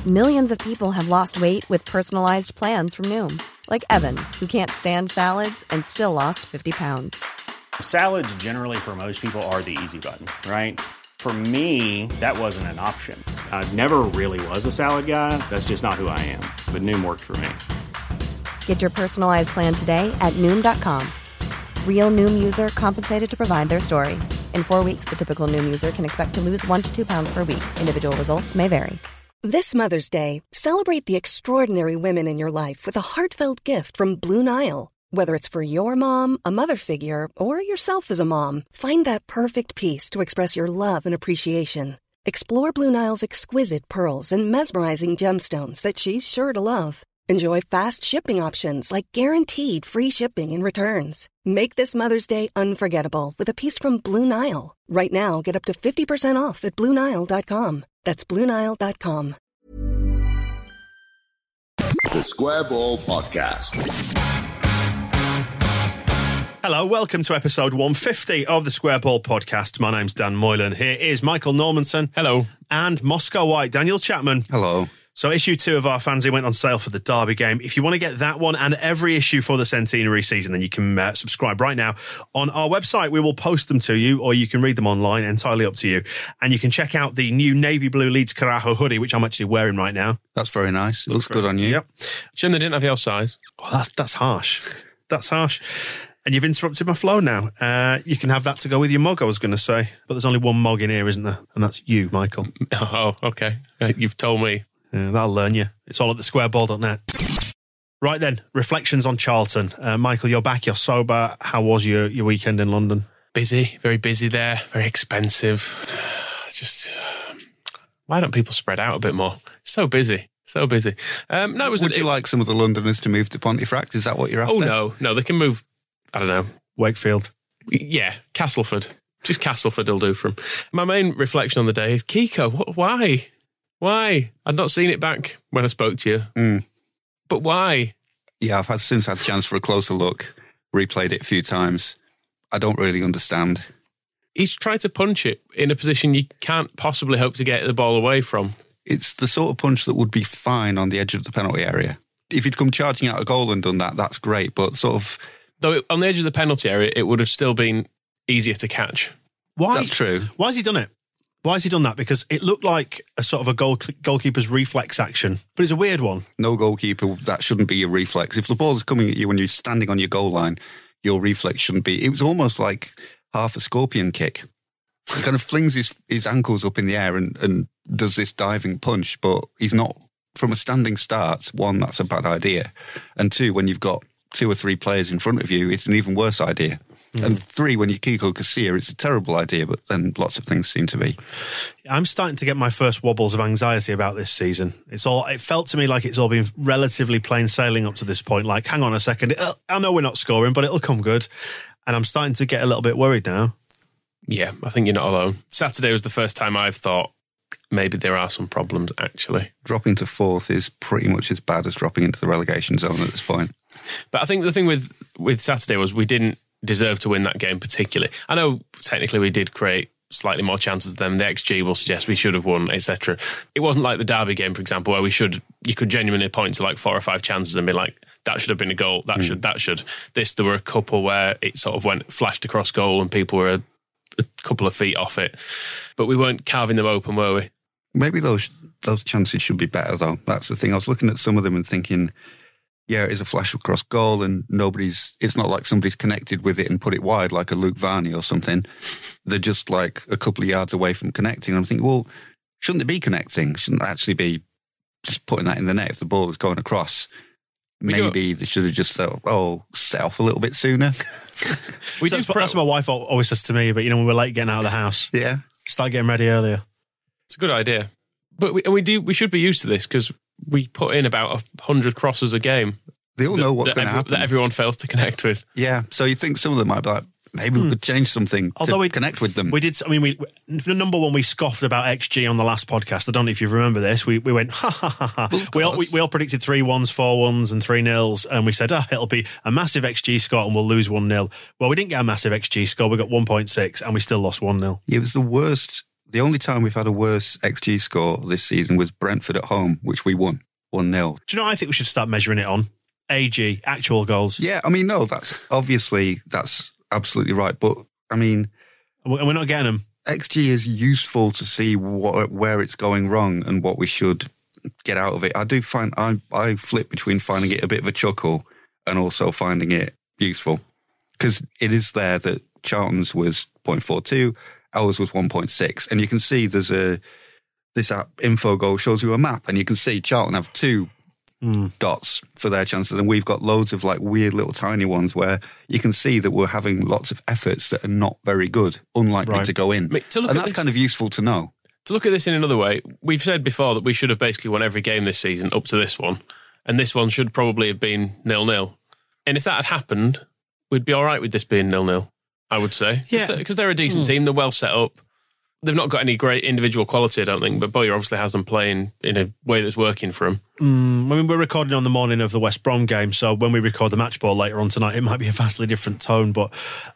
Millions of people have lost weight with personalized plans from Noom. Like Evan, who can't stand salads and still lost 50 pounds. Salads generally for most people are the easy button, right? For me, that wasn't an option. I never really was a salad guy. That's just not who I am. But Noom worked for me. Get your personalized plan today at Noom.com. Real Noom user compensated to provide their story. In 4 weeks, the typical Noom user can expect to lose 1 to 2 pounds per week. Individual results may vary. This Mother's Day, celebrate the extraordinary women in your life with a heartfelt gift from Blue Nile. Whether it's for your mom, a mother figure, or yourself as a mom, find that perfect piece to express your love and appreciation. Explore Blue Nile's exquisite pearls and mesmerizing gemstones that she's sure to love. Enjoy fast shipping options like guaranteed free shipping and returns. Make this Mother's Day unforgettable with a piece from Blue Nile. Right now, get up to 50% off at BlueNile.com. That's BlueNile.com. The Square Ball Podcast. Hello, welcome to episode 150 of the Square Ball Podcast. My name's Dan Moylan. Here is Michael Normanson. Hello. And Moscow White, Daniel Chapman. Hello. So issue 2 of our Fanzine went on sale for the Derby game. If you want to get that one and every issue for the centenary season, then you can subscribe right now on our website. We will post them to you, or you can read them online, entirely up to you. And you can check out the new navy blue Leeds Carajo hoodie, which I'm actually wearing right now. That's very nice. It looks good on you. Yep. Shame they didn't have your size. Oh, that's harsh. That's harsh. And you've interrupted my flow now. You can have that to go with your mug, I was going to say. But there's only one mug in here, isn't there? And that's you, Michael. Oh, okay. You've told me. Yeah, that'll learn you. It's all at thesquareball.net. Right then, reflections on Charlton. Michael, you're back, you're sober. How was your weekend in London? Busy, very busy there, very expensive. It's just, why don't people spread out a bit more? So busy. So busy. No, Would you like some of the Londoners to move to Pontefract? Is that what you're after? Oh, no, they can move, I don't know. Wakefield. Yeah, Castleford. Just Castleford will do for him. My main reflection on the day is, Kiko, why? Why? I'd not seen it back when I spoke to you. But why? Yeah, I've since had a chance for a closer look, replayed it a few times. I don't really understand. He's tried to punch it in a position you can't possibly hope to get the ball away from. It's the sort of punch that would be fine on the edge of the penalty area. If he'd come charging out a goal and done that, that's great, but sort of... Though on the edge of the penalty area, it would have still been easier to catch. Why? That's true. Why has he done it? Why has he done that? Because it looked like a sort of a goalkeeper's reflex action, but it's a weird one. No goalkeeper, that shouldn't be your reflex. If the ball is coming at you when you're standing on your goal line, your reflex shouldn't be. It was almost like half a scorpion kick. He kind of flings his ankles up in the air and does this diving punch, but he's not, from a standing start, one, that's a bad idea. And two, when you've got 2 or 3 players in front of you, it's an even worse idea. And 3, when you're Kiko Casilla, it's a terrible idea, but then lots of things seem to be. I'm starting to get my first wobbles of anxiety about this season. It felt to me like it's all been relatively plain sailing up to this point. Like, hang on a second, I know we're not scoring, but it'll come good. And I'm starting to get a little bit worried now. Yeah, I think you're not alone. Saturday was the first time I've thought maybe there are some problems, actually. Dropping to 4th is pretty much as bad as dropping into the relegation zone at this point. But I think the thing with Saturday was we didn't deserve to win that game particularly. I know technically we did create slightly more chances than the XG will suggest we should have won, etc. It wasn't like the Derby game, for example, where you could genuinely point to like 4 or 5 chances and be like, that should have been a goal, that should. There were a couple where it sort of flashed across goal and people were a couple of feet off it. But we weren't carving them open, were we? Maybe those chances should be better, though. That's the thing. I was looking at some of them and thinking, yeah, it is a flash across goal and it's not like somebody's connected with it and put it wide like a Luke Varney or something. They're just like a couple of yards away from connecting. And I'm thinking, well, shouldn't they be connecting? Shouldn't they actually be just putting that in the net if the ball is going across? Maybe they should have just set off a little bit sooner. That's what my wife always says to me, but when we're late getting out of the house, yeah, start getting ready earlier. It's a good idea. But we should be used to this because we put in about 100 crosses a game. They all know what's going to happen. That everyone fails to connect with. Yeah, so you think some of them might be like, maybe we could change something to connect with them. We did. I mean, for number one, we scoffed about XG on the last podcast. I don't know if you remember this. We went, ha, ha, ha, ha. Well, we all predicted 3-1s, 4-1s and 3-0s. And we said, it'll be a massive XG score and we'll lose 1-0. Well, we didn't get a massive XG score. We got 1.6 and we still lost 1-0. It was the worst The only time we've had a worse XG score this season was Brentford at home, which we won 1-0. Do you know what I think we should start measuring it on? AG, actual goals. Yeah, I mean, no, that's absolutely right. But, I mean... And we're not getting them. XG is useful to see where it's going wrong and what we should get out of it. I do find... I flip between finding it a bit of a chuckle and also finding it useful. Because it is there that Charlton's was 0.42, ours was 1.6. And you can see there's this app, Infogol, shows you a map, and you can see Charlton have 2 dots for their chances, and we've got loads of like weird little tiny ones where you can see that we're having lots of efforts that are not very good, unlikely to go in. And that's kind of useful to know. To look at this in another way, we've said before that we should have basically won every game this season up to this one, and this one should probably have been 0-0. And if that had happened, we'd be all right with this being 0-0, I would say. Yeah. Because they're a decent team, they're well set up. They've not got any great individual quality, I don't think, but Bowyer obviously has them playing in a way that's working for him. I mean, we're recording on the morning of the West Brom game, so when we record the match ball later on tonight, it might be a vastly different tone, but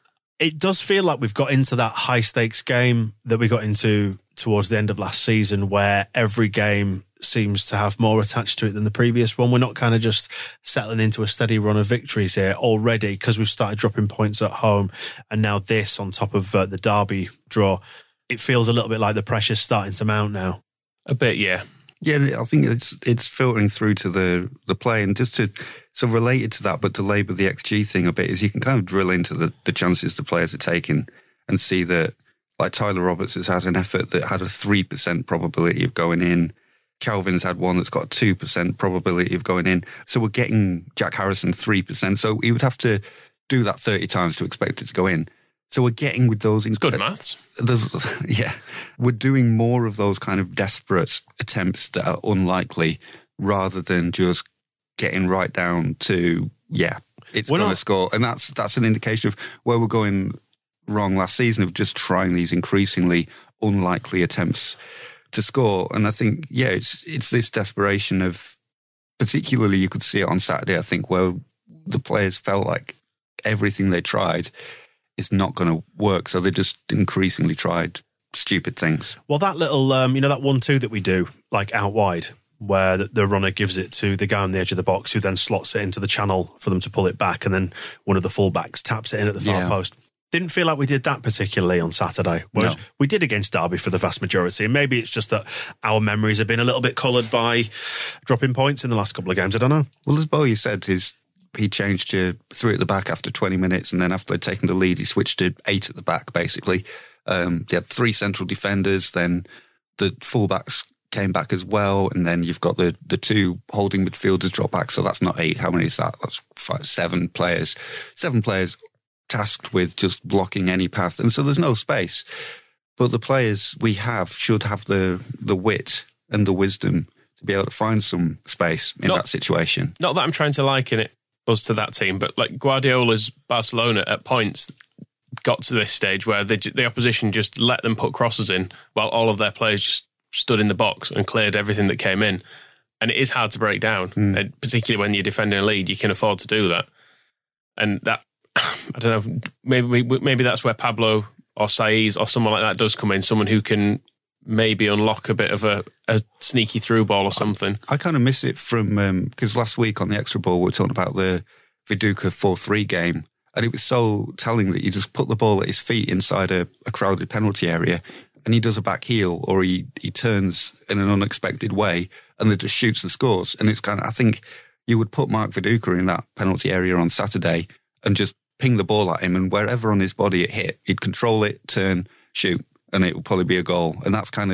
it does feel like we've got into that high-stakes game that we got into towards the end of last season, where every game seems to have more attached to it than the previous one. We're not kind of just settling into a steady run of victories here already because we've started dropping points at home, and now this on top of the Derby draw. It feels a little bit like the pressure's starting to mount now. A bit, yeah. Yeah, I think it's filtering through to the play. And just to, so related to that, but to labour the XG thing a bit, is you can kind of drill into the chances the players are taking and see that, like Tyler Roberts has had an effort that had a 3% probability of going in. Calvin's had one that's got a 2% probability of going in. So we're getting Jack Harrison 3%. So he would have to do that 30 times to expect it to go in. So we're getting with those... It's good maths. Yeah. We're doing more of those kind of desperate attempts that are unlikely rather than just getting right down to, it's going to score. And that's an indication of where we're going wrong last season, of just trying these increasingly unlikely attempts to score. And I think, it's this desperation of... Particularly, you could see it on Saturday, I think, where the players felt like everything they tried... is not going to work, so they just increasingly tried stupid things. Well, that little, that 1-2 that we do, like out wide, where the runner gives it to the guy on the edge of the box who then slots it into the channel for them to pull it back, and then one of the fullbacks taps it in at the far post. Didn't feel like we did that particularly on Saturday, whereas we did against Derby for the vast majority, and maybe it's just that our memories have been a little bit coloured by dropping points in the last couple of games. I don't know. Well, as Bowyer said, he changed to 3 at the back after 20 minutes, and then after they'd taken the lead, he switched to 8 at the back, basically. They had 3 central defenders, then the fullbacks came back as well, and then you've got the 2 holding midfielders drop back, so that's not 8. How many is that? That's 7 players. 7 players tasked with just blocking any path, and so there's no space. But the players we have should have the wit and the wisdom to be able to find some space in that situation. Not that I'm trying to liken it us to that team, but like Guardiola's Barcelona at points got to this stage where the opposition just let them put crosses in while all of their players just stood in the box and cleared everything that came in. And it is hard to break down, and particularly when you're defending a lead, you can afford to do that. And that, I don't know, maybe that's where Pablo or Saiz or someone like that does come in, someone who can maybe unlock a bit of a sneaky through ball or something. I kind of miss it from, because last week on the Extra Ball, we were talking about the Viduka 4-3 game, and it was so telling that you just put the ball at his feet inside a crowded penalty area, and he does a back heel, or he turns in an unexpected way, and then just shoots and scores. And it's kind of, I think you would put Mark Viduka in that penalty area on Saturday and just ping the ball at him, and wherever on his body it hit, he'd control it, turn, shoot, and it would probably be a goal. And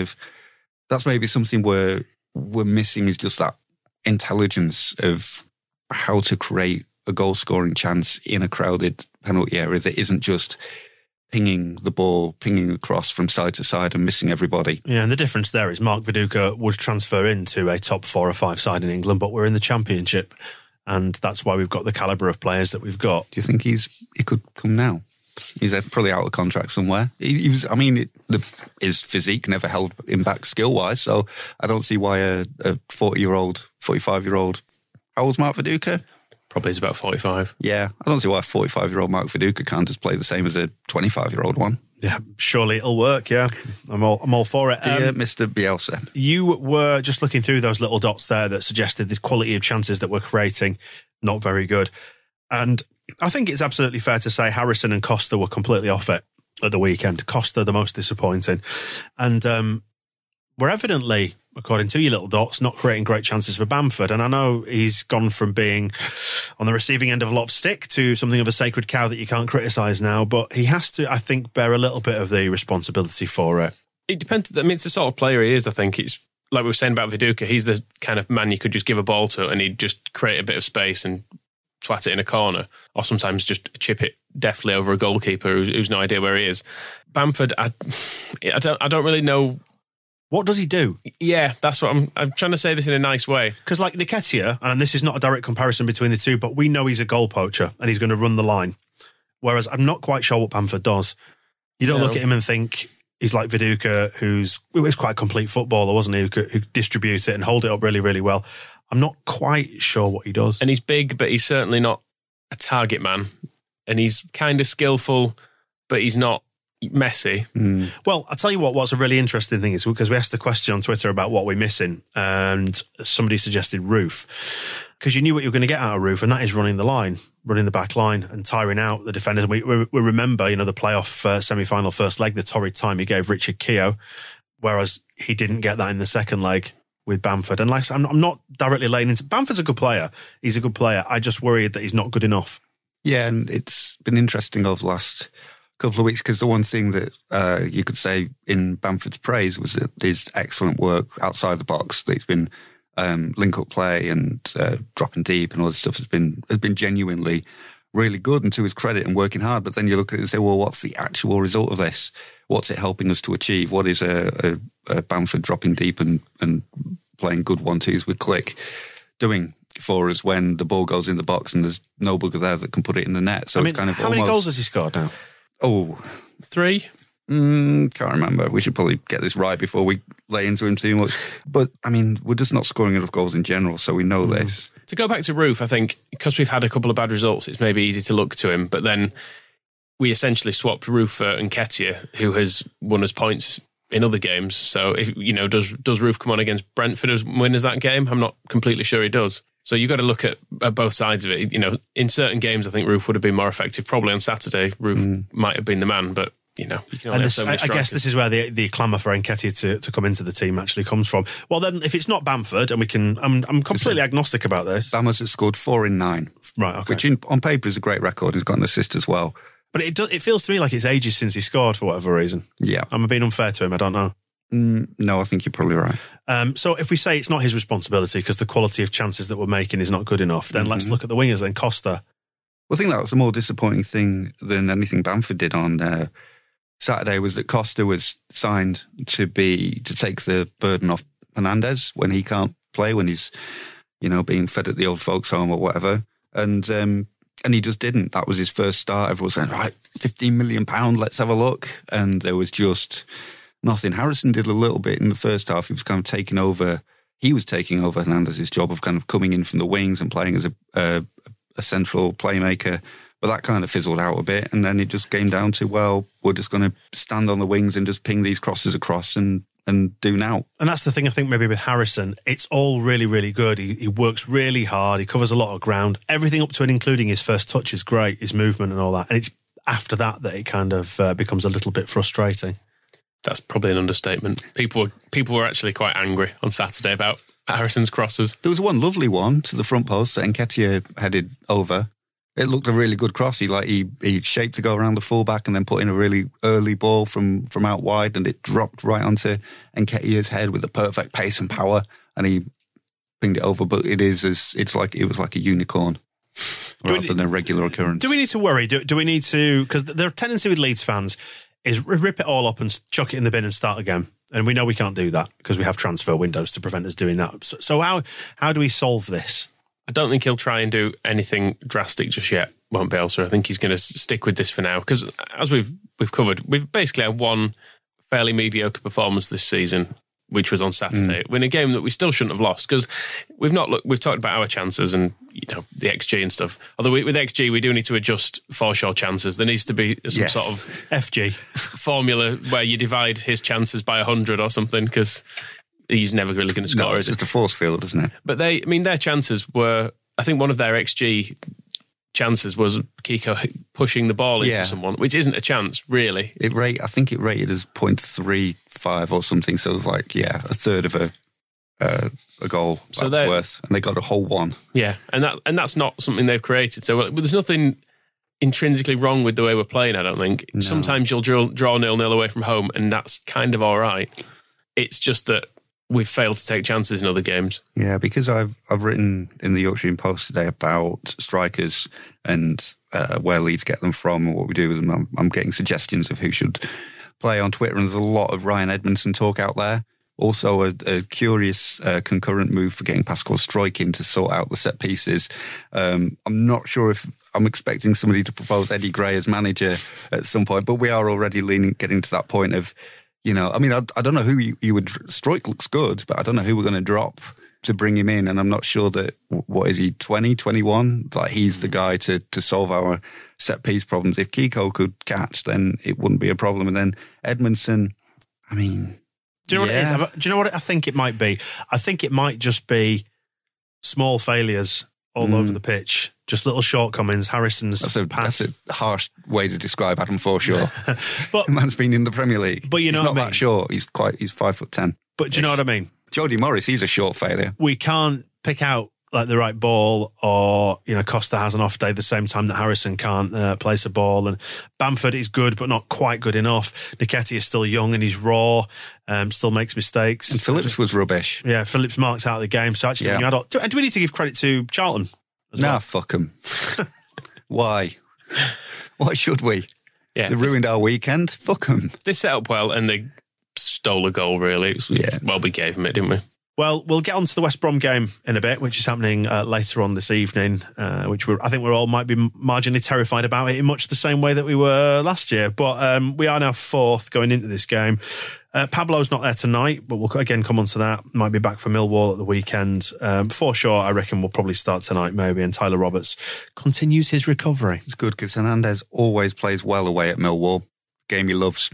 that's maybe something we're missing, is just that intelligence of how to create a goal-scoring chance in a crowded penalty area that isn't just pinging the ball, pinging across from side to side and missing everybody. Yeah, and the difference there is Mark Viduka would transfer into a top 4 or 5 side in England, but we're in the Championship, and that's why we've got the calibre of players that we've got. Do you think he could come now? He's probably out of contract somewhere. He was. I mean, his physique never held him back skill-wise, so I don't see why a 40-year-old, 45-year-old... How old's Mark Viduka? Probably is about 45. Yeah, I don't see why a 45-year-old Mark Viduka can't just play the same as a 25-year-old one. Yeah, surely it'll work, yeah. I'm all for it. Dear Mr. Bielsa. You were just looking through those little dots there that suggested the quality of chances that we're creating, not very good. And I think it's absolutely fair to say Harrison and Costa were completely off it at the weekend. Costa, the most disappointing. And we're evidently, according to your little dots, not creating great chances for Bamford. And I know he's gone from being on the receiving end of a lot of stick to something of a sacred cow that you can't criticise now. But he has to, I think, bear a little bit of the responsibility for it. It depends. I mean, it's the sort of player he is, I think. It's like we were saying about Viduka. He's the kind of man you could just give a ball to and he'd just create a bit of space and twat it in a corner, or sometimes just chip it deftly over a goalkeeper who's no idea where he is. Bamford, I don't really know. What does he do? Yeah, that's what I'm trying to say this in a nice way. Because like Nketiah, and this is not a direct comparison between the two, but we know he's a goal poacher and he's going to run the line. Whereas I'm not quite sure what Bamford does. You don't look at him and think he's like Viduka, who was quite a complete footballer, wasn't he? Who could distribute it and hold it up really, really well. I'm not quite sure what he does. And he's big, but he's certainly not a target man. And he's kind of skillful, but he's not messy. Well, I'll tell you what's a really interesting thing is because we asked the question on Twitter about what we're missing and somebody suggested Roof. Because you knew what you were going to get out of Roof, and that is running the back line and tiring out the defenders. And we remember, the playoff semi-final first leg, the torrid time he gave Richard Keogh, whereas he didn't get that in the second leg with Bamford. And like I'm not directly laying into... Bamford's a good player. He's a good player. I just worried that he's not good enough. Yeah, and it's been interesting over the last couple of weeks because the one thing that you could say in Bamford's praise was that his excellent work outside the box, that he's been link-up play and dropping deep and all this stuff has been genuinely really good and to his credit and working hard. But then you look at it and say, well, what's the actual result of this? What's it helping us to achieve? What is a Bamford dropping deep and playing good 1-2s with Click doing for us when the ball goes in the box and there's no bugger there that can put it in the net? So it's kind of how many goals has he scored now? 3? Can't remember. We should probably get this right before we lay into him too much. But, I mean, we're just not scoring enough goals in general, so we know this. To go back to Roof, I think, because we've had a couple of bad results, it's maybe easy to look to him, but then we essentially swapped Roof for Nketiah, who has won us points in other games. So, if does Roof come on against Brentford and win us that game? I'm not completely sure he does. So you've got to look at both sides of it. In certain games, I think Roof would have been more effective. Probably on Saturday, Roof might have been the man, but you can only have so many strikers. I guess this is where the clamour for Nketiah to come into the team actually comes from. Well, then, if it's not Bamford, and I'm completely agnostic about this. Bamford has scored 4 in 9, right? Okay. Which on paper is a great record. He's got an assist as well. But it feels to me like it's ages since he scored for whatever reason. Yeah, I'm being unfair to him. I don't know. No, I think you're probably right. So if we say it's not his responsibility because the quality of chances that we're making is not good enough, then let's look at the wingers then. Costa. Well, I think that was a more disappointing thing than anything Bamford did on Saturday was that Costa was signed to take the burden off Hernandez when he can't play, when he's being fed at the old folks' home or whatever, and he just didn't. That was his first start. Everyone was saying, right, £15 million, let's have a look, and there was just nothing. Harrison did a little bit in the first half. He was kind of taking over Hernandez's job of kind of coming in from the wings and playing as a central playmaker. But that kind of fizzled out a bit. And then it just came down to, well, we're just going to stand on the wings and just ping these crosses across and do now. And that's the thing I think maybe with Harrison. It's all really, really good. He works really hard. He covers a lot of ground. Everything up to and including his first touch is great, his movement and all that. And it's after that it kind of becomes a little bit frustrating. That's probably an understatement. People were actually quite angry on Saturday about Harrison's crosses. There was one lovely one to the front post that Nketiah headed over. It looked a really good cross. He shaped to go around the fullback and then put in a really early ball from out wide, and it dropped right onto Nketiah's head with the perfect pace and power, and he pinged it over. But it was like a unicorn rather than a regular occurrence. Do we need to worry? Do we need to? Because the tendency with Leeds fans is rip it all up and chuck it in the bin and start again. And we know we can't do that because we have transfer windows to prevent us doing that. So how do we solve this? I don't think he'll try and do anything drastic just yet, won't Bielsa. I think he's going to stick with this for now because, as we've covered, we've basically had one fairly mediocre performance this season which was on Saturday, in a game that we still shouldn't have lost, because we've talked about our chances and the XG and stuff. Although with XG, we do need to adjust Forshaw chances. There needs to be some sort of FG formula where you divide his chances by 100 or something, because he's never really going to score. No, it's just a force field, isn't it? But their chances were, I think one of their XG chances was Kiko pushing the ball into someone, which isn't a chance, really. I think it rated as 0.35 or something, so it was like, a third of a goal so worth, and they got a whole one. Yeah, and that's not something they've created. So there's nothing intrinsically wrong with the way we're playing, I don't think. No. Sometimes you'll draw 0-0 away from home, and that's kind of all right. It's just that we've failed to take chances in other games. Yeah, because I've written in the Yorkshire Post today about strikers and where Leeds get them from and what we do with them. I'm getting suggestions of who should play on Twitter, and there's a lot of Ryan Edmondson talk out there. Also, a curious concurrent move for getting Pascal Struijk in to sort out the set pieces. I'm not sure if I'm expecting somebody to propose Eddie Gray as manager at some point, but we are already getting to that point of, I don't know who you would... Struijk looks good, but I don't know who we're going to drop to bring him in. And I'm not sure that, what is he, 20, 21? Like, he's the guy to solve our set-piece problems. If Kiko could catch, then it wouldn't be a problem. And then Edmondson, Do you know what it is? Do you know what I think it might be? I think it might just be small failures all over the pitch. Just little shortcomings. Harrison's pass. That's a harsh way to describe Adam Forshaw. But the man's been in the Premier League. But he's not that short. He's 5'10". But do you know what I mean? Jody Morris, he's a short failure. We can't pick out like the right ball, or Costa has an off day the same time that Harrison can't place a ball, and Bamford is good but not quite good enough. Nketiah is still young and he's raw, still makes mistakes. And Phillips was rubbish. Yeah, Phillips marks out of the game. So actually, do we need to give credit to Charlton? Nah, fuck them. Why? Why should we? Yeah, they ruined our weekend. Fuck them. They set up well and they stole a goal, really. Well, we gave them it, didn't we? Well, we'll get on to the West Brom game in a bit, which is happening later on this evening, which I think we're all might be marginally terrified about it in much the same way that we were last year. But we are now fourth going into this game. Pablo's not there tonight, but we'll again come on to that. Might be back for Millwall at the weekend. Forshaw, I reckon, will probably start tonight maybe, and Tyler Roberts continues his recovery. It's good because Hernandez always plays well away at Millwall. Game he loves.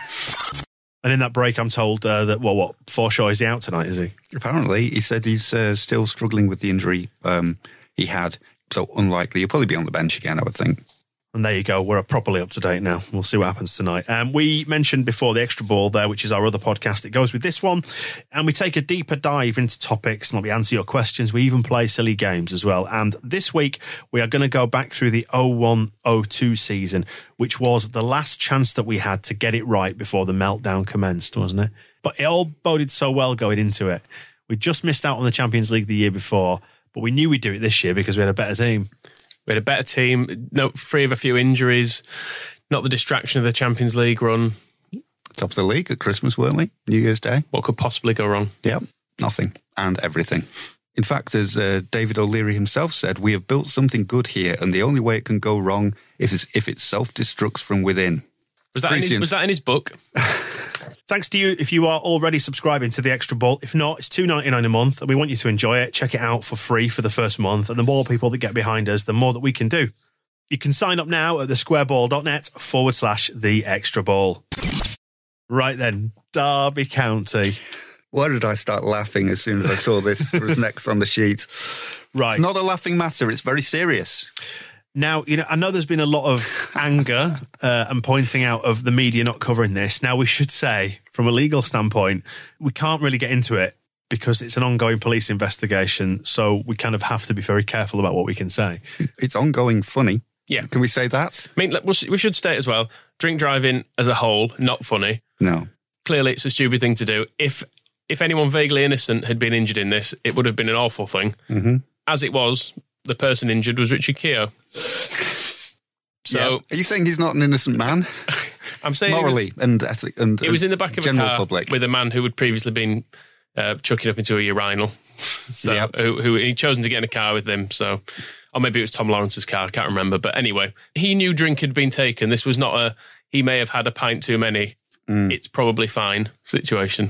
And in that break, I'm told that, Forshaw, is he out tonight, is he? Apparently. He said he's still struggling with the injury he had. So unlikely. He'll probably be on the bench again, I would think. And there you go. We're properly up to date now. We'll see what happens tonight. We mentioned before the Extra Ball there, which is our other podcast. It goes with this one. And we take a deeper dive into topics and we answer your questions. We even play silly games as well. And this week, we are going to go back through the 01-02 season, which was the last chance that we had to get it right before the meltdown commenced, wasn't it? But it all boded so well going into it. We just missed out on the Champions League the year before, but we knew we'd do it this year because we had a better team. We had a better team, free of a few injuries, not the distraction of the Champions League run. Top of the league at Christmas, weren't we? New Year's Day. What could possibly go wrong? Yeah, nothing and everything. In fact, as David O'Leary himself said, we have built something good here, and the only way it can go wrong is if it self-destructs from within. Was that in his book? Thanks to you if you are already subscribing to the Extra Ball. If not, it's $2.99 a month, and we want you to enjoy it. Check it out for free for the first month, and the more people that get behind us, the more that we can do. You can sign up now at thesquareball.net/the Extra Ball. Right then, Derby County. Why did I start laughing as soon as I saw this was next on the sheet? Right. It's not a laughing matter. It's very serious. Now, I know there's been a lot of anger and pointing out of the media not covering this. Now, we should say, from a legal standpoint, we can't really get into it because it's an ongoing police investigation. So we kind of have to be very careful about what we can say. It's ongoing funny. Yeah. Can we say that? I mean, we should state as well, drink driving as a whole, not funny. No. Clearly, it's a stupid thing to do. If anyone vaguely innocent had been injured in this, it would have been an awful thing. Mm-hmm. As it was, the person injured was Richard Keogh. So, yeah. Are you saying he's not an innocent man? I'm saying morally and ethically, and he was in the back of a car public with a man who had previously been chucking up into a urinal. So yep. who he'd chosen to get in a car with him. So, or maybe it was Tom Lawrence's car. I can't remember. But anyway, he knew drink had been taken. This was not he may have had a pint too many. It's probably fine situation.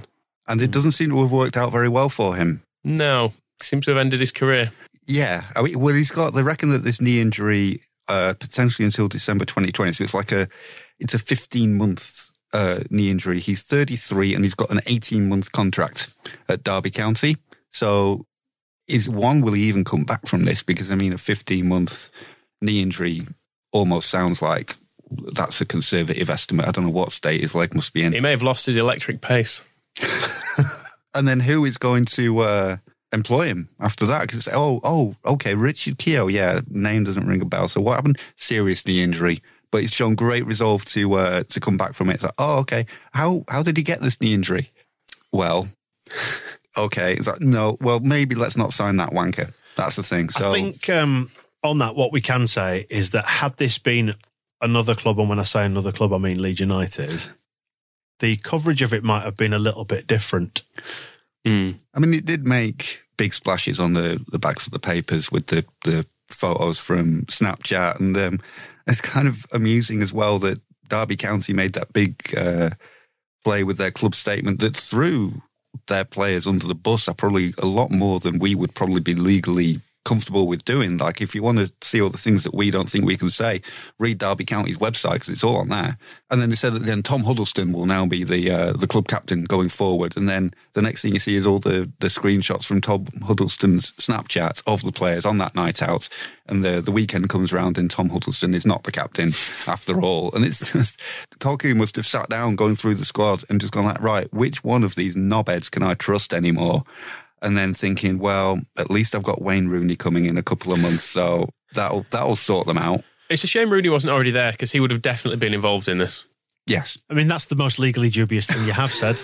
And it doesn't seem to have worked out very well for him. No, seems to have ended his career. Yeah. I mean, well, they reckon that this knee injury potentially until December 2020. So it's a 15-month knee injury. He's 33 and he's got an 18-month contract at Derby County. So will he even come back from this? Because, I mean, a 15-month knee injury almost sounds like that's a conservative estimate. I don't know what state his leg must be in. He may have lost his electric pace. And then who is going to employ him after that? Because okay, Richard Keogh, name doesn't ring a bell. So what happened? Serious knee injury, but he's shown great resolve to come back from it. It's like, okay, how did he get this knee injury? Well, okay, it's like, no, well, maybe let's not sign that wanker. That's the thing. So I think on that, what we can say is that had this been another club, and when I say another club, I mean Leeds United, the coverage of it might have been a little bit different. I mean, it did make big splashes on the backs of the papers with the photos from Snapchat. And it's kind of amusing as well that Derby County made that big play with their club statement that threw their players under the bus are probably a lot more than we would probably be legally comfortable with doing. Like, if you want to see all the things that we don't think we can say, read Derby County's website because it's all on there. And then they said that then Tom Huddleston will now be the club captain going forward. And then the next thing you see is all the screenshots from Tom Huddleston's Snapchat of the players on that night out. And the weekend comes around and Tom Huddleston is not the captain after all. And it's just, Colquhoun must have sat down going through the squad and just gone like, right, which one of these knobheads can I trust anymore? And then thinking, well, at least I've got Wayne Rooney coming in a couple of months, so that'll sort them out. It's a shame Rooney wasn't already there because he would have definitely been involved in this. Yes. I mean, that's the most legally dubious thing you have said.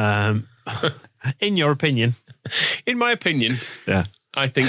In your opinion. In my opinion. Yeah. I think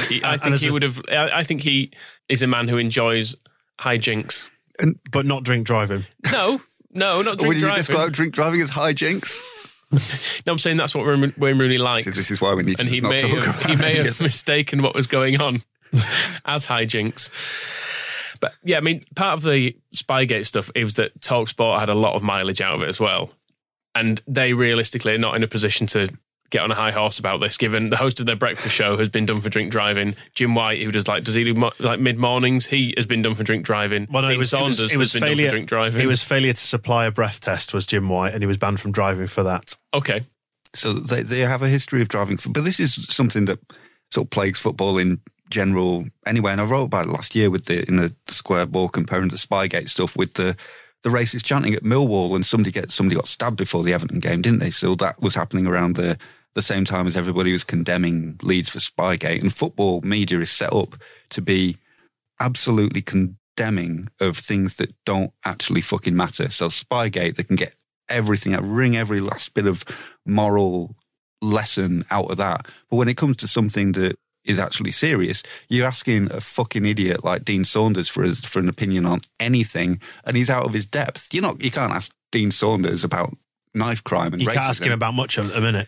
he is a man who enjoys hijinks. But not drink driving. No, not drink driving. Would you describe drink driving as hijinks? No, I'm saying that's what Wayne Rooney likes. So this is why we need to and he not talk about it. He may have mistaken what was going on as hijinks. But yeah, I mean, part of the Spygate stuff is that TalkSport had a lot of mileage out of it as well. And they realistically are not in a position to get on a high horse about this, given the host of their breakfast show has been done for drink driving. Jim White, who does he do mid-mornings? He has been done for drink driving. Well, no, Dean Saunders has been done for drink driving. It was failure to supply a breath test was Jim White, and he was banned from driving for that. Okay. So they have a history of driving. But this is something that sort of plagues football in general anyway. And I wrote about it last year in the Square Ball, comparing the Spygate stuff with the racist chanting at Millwall, and somebody got stabbed before the Everton game, didn't they? So that was happening around the same time as everybody was condemning Leeds for Spygate. And football media is set up to be absolutely condemning of things that don't actually fucking matter. So Spygate, they can get everything out, wring every last bit of moral lesson out of that. But when it comes to something that is actually serious, you're asking a fucking idiot like Dean Saunders for an opinion on anything, and he's out of his depth. You can't ask Dean Saunders about knife crime and racism. You can't ask him about much at the minute.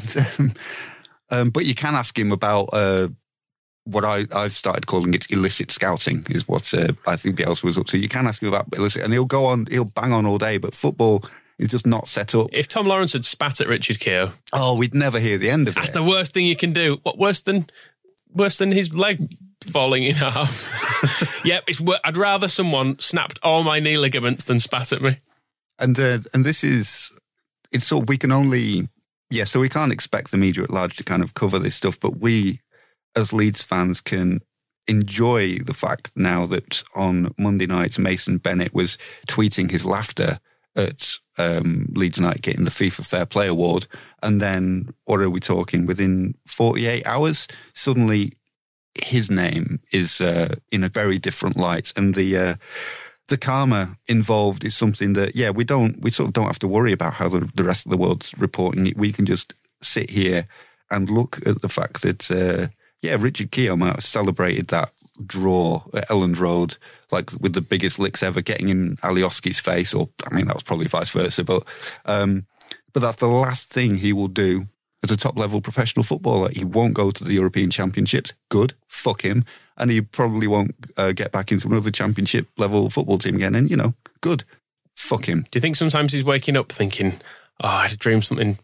And but you can ask him about what I've started calling it illicit scouting, is what I think Bielsa was up to. You can ask him about illicit, and he'll bang on all day, but football is just not set up. If Tom Lawrence had spat at Richard Keogh, we'd never hear the end of that's it. That's the worst thing you can do. What worse than his leg falling in half? Yep, I'd rather someone snapped all my knee ligaments than spat at me. And this is, it's sort of, we can only, so we can't expect the media at large to kind of cover this stuff, but we as Leeds fans can enjoy the fact now that on Monday night, Mason Bennett was tweeting his laughter at Leeds United getting the FIFA Fair Play Award. And then, what are we talking, within 48 hours, suddenly his name is in a very different light. And the karma involved is something that, we sort of don't have to worry about how the rest of the world's reporting it. We can just sit here and look at the fact that, Richard Keogh might have celebrated that draw at Elland Road, like with the biggest licks ever, getting in Alioski's face, or, I mean, that was probably vice versa, but that's the last thing he will do as a top-level professional footballer. He won't go to the European Championships. Good. Fuck him. And he probably won't get back into another championship-level football team again. And, good. Fuck him. Do you think sometimes he's waking up thinking, I had a dream something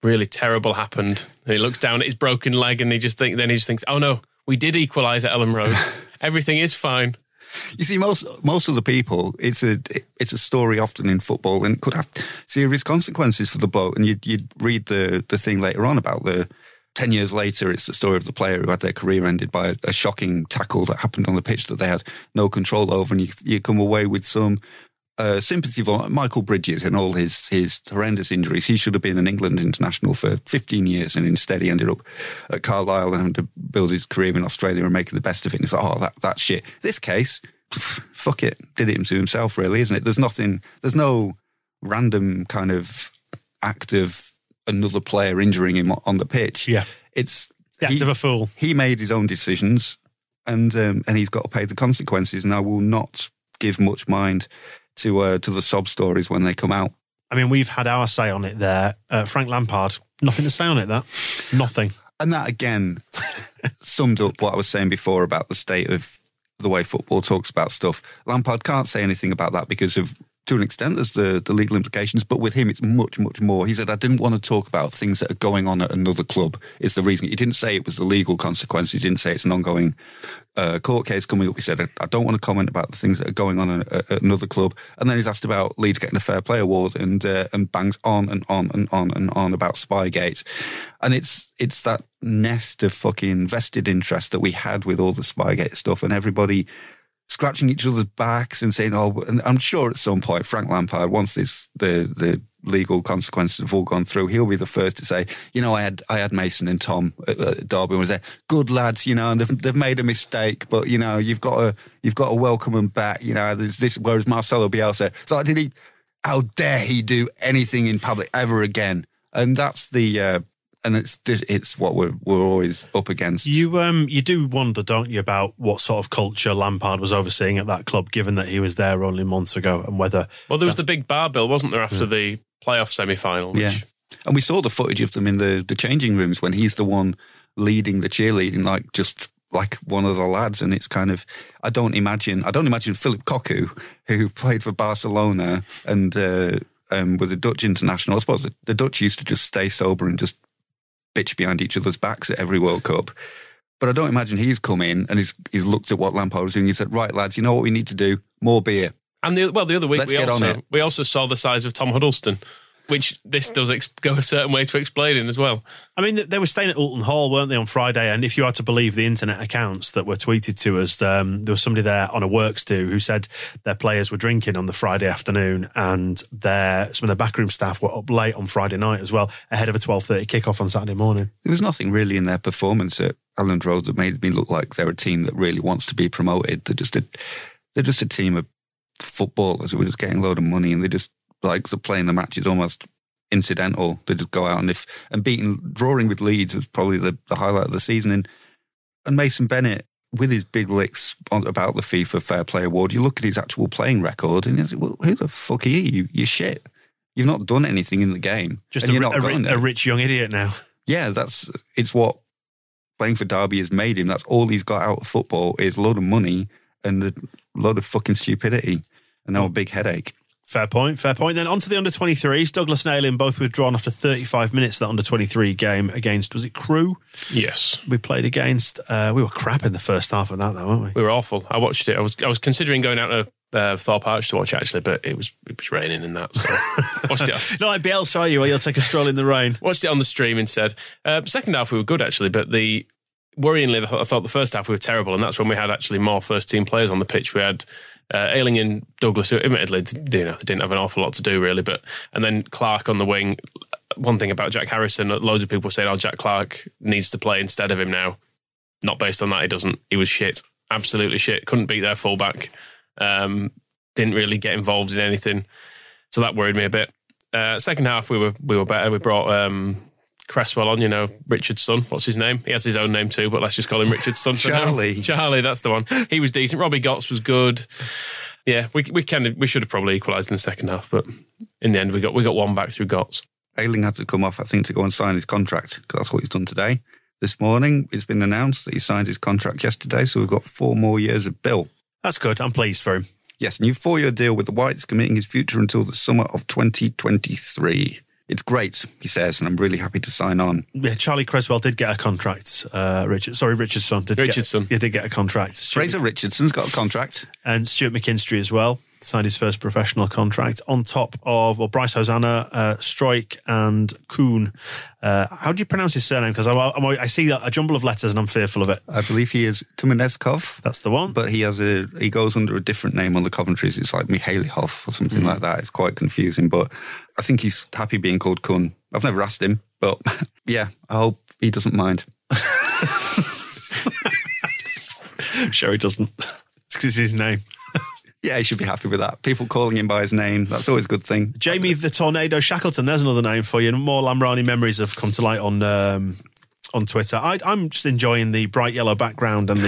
really terrible happened. And he looks down at his broken leg and he just thinks, oh no, we did equalise at Ellen Road. Everything is fine. You see, most of the people, it's a story often in football and could have serious consequences for the bloke. And you'd read the thing later on about 10 years later, it's the story of the player who had their career ended by a shocking tackle that happened on the pitch that they had no control over. And you come away with some sympathy for Michael Bridges and all his horrendous injuries. He should have been an England international for 15 years and instead he ended up at Carlisle and having to build his career in Australia and making the best of it. And it's like, oh, that's shit. This case, fuck it, did it to himself really, isn't it? There's no random kind of act of another player injuring him on the pitch. Yeah. It's the act of a fool. He made his own decisions and he's got to pay the consequences, and I will not give much mind to the sob stories when they come out. I mean, we've had our say on it there. Frank Lampard, nothing to say on it, that. Nothing. And that, again, summed up what I was saying before about the state of the way football talks about stuff. Lampard can't say anything about that because of, to an extent, there's the legal implications, but with him, it's much, much more. He said, I didn't want to talk about things that are going on at another club, is the reason. He didn't say it was the legal consequences. He didn't say it's an ongoing court case coming up. He said, I don't want to comment about the things that are going on at another club. And then he's asked about Leeds getting a Fair Play Award and bangs on and on and on and on about Spygate. And it's that nest of fucking vested interest that we had with all the Spygate stuff, and everybody scratching each other's backs and saying, oh, and I'm sure at some point Frank Lampard, once the legal consequences have all gone through, he'll be the first to say, you know, I had Mason and Tom at Derby and was there, good lads, you know, and they've made a mistake, but you know, you've got to welcome them back, you know. There's this, whereas Marcelo Bielsa, so how dare he do anything in public ever again? And that's the and it's what we're always up against. You do wonder, don't you, about what sort of culture Lampard was overseeing at that club, given that he was there only months ago, and whether... Well, there was the big bar bill, wasn't there, after the playoff semi-final? Yeah. And we saw the footage of them in the changing rooms when he's the one leading the cheerleading, just like one of the lads. And it's kind of, I don't imagine Philip Cocu, who played for Barcelona and was a Dutch international. I suppose the Dutch used to just stay sober and just bitch behind each other's backs at every World Cup. But I don't imagine he's come in and he's looked at what Lampard was doing. He said, right, lads, you know what we need to do? More beer. And the other week, Let's we also saw the size of Tom Huddleston, which this does go a certain way to explaining as well. I mean, they were staying at Alton Hall, weren't they, on Friday? And if you had to believe the internet accounts that were tweeted to us, there was somebody there on a works do who said their players were drinking on the Friday afternoon, and some of their backroom staff were up late on Friday night as well, ahead of a 12:30 kickoff on Saturday morning. There was nothing really in their performance at Elland Road that made me look like they're a team that really wants to be promoted. They're just a team of footballers who were just getting a load of money, and they just playing the matches almost incidental. They just go out and drawing with Leeds was probably the highlight of the season. And Mason Bennett, with his big licks about the FIFA Fair Play Award, you look at his actual playing record and you say, well, who the fuck are you? You're shit. You've not done anything in the game. Just a rich young idiot now. Yeah, it's what playing for Derby has made him. That's all he's got out of football is a load of money and a load of fucking stupidity, and now a big headache. Fair point. Then on to the under-23s. Douglas and Ayling both withdrawn after 35 minutes of that under-23 game against, was it Crewe? Yes. We played against. We were crap in the first half of that, though, weren't we? We were awful. I watched it. I was considering going out to Thorpe Arch to watch, actually, but it was raining in that, so watched it. Not like Bielsa, are you, where you'll take a stroll in the rain? Watched it on the stream instead. Second half we were good, actually, but worryingly, I thought the first half we were terrible, and that's when we had actually more first-team players on the pitch. We had Ayling and Douglas, who admittedly they didn't have an awful lot to do, really, and then Clark on the wing. One thing about Jack Harrison, loads of people saying, Jack Clark needs to play instead of him now. Not based on that, he doesn't. He was shit. Absolutely shit. Couldn't beat their fullback. Didn't really get involved in anything. So that worried me a bit. Second half, we were better. We brought Cresswell on, Richard's son. What's his name? He has his own name too, but let's just call him Richard's son for Charlie. now. Charlie, that's the one. He was decent. Robbie Gotts was good. Yeah, we should have probably equalised in the second half, but in the end we got one back through Gotts. Ayling had to come off, I think, to go and sign his contract, because that's what he's done today. This morning, it's been announced that he signed his contract yesterday, so we've got 4 more years of bill. That's good. I'm pleased for him. Yes, new 4-year deal with the Whites, committing his future until the summer of 2023. It's great, he says, and I'm really happy to sign on. Yeah, Charlie Creswell did get a contract. Richardson did get a contract. Fraser Richardson's got a contract. And Stuart McKinstry as well signed his first professional contract on top of Bryce Hosanna, Struijk and Kuhn. How do you pronounce his surname? Because I see a jumble of letters and I'm fearful of it. I believe he is Tumenezkov. That's the one. But he goes under a different name on the Coventries. It's like Mihailov or something like that. It's quite confusing, but I think he's happy being called Kuhn. I've never asked him, but yeah, I hope he doesn't mind. I'm sure he doesn't. It's because his name. Yeah, he should be happy with that. People calling him by his name, that's always a good thing. Jamie the Tornado Shackleton, there's another name for you. More Lamrani memories have come to light on Twitter. I'm just enjoying the bright yellow background and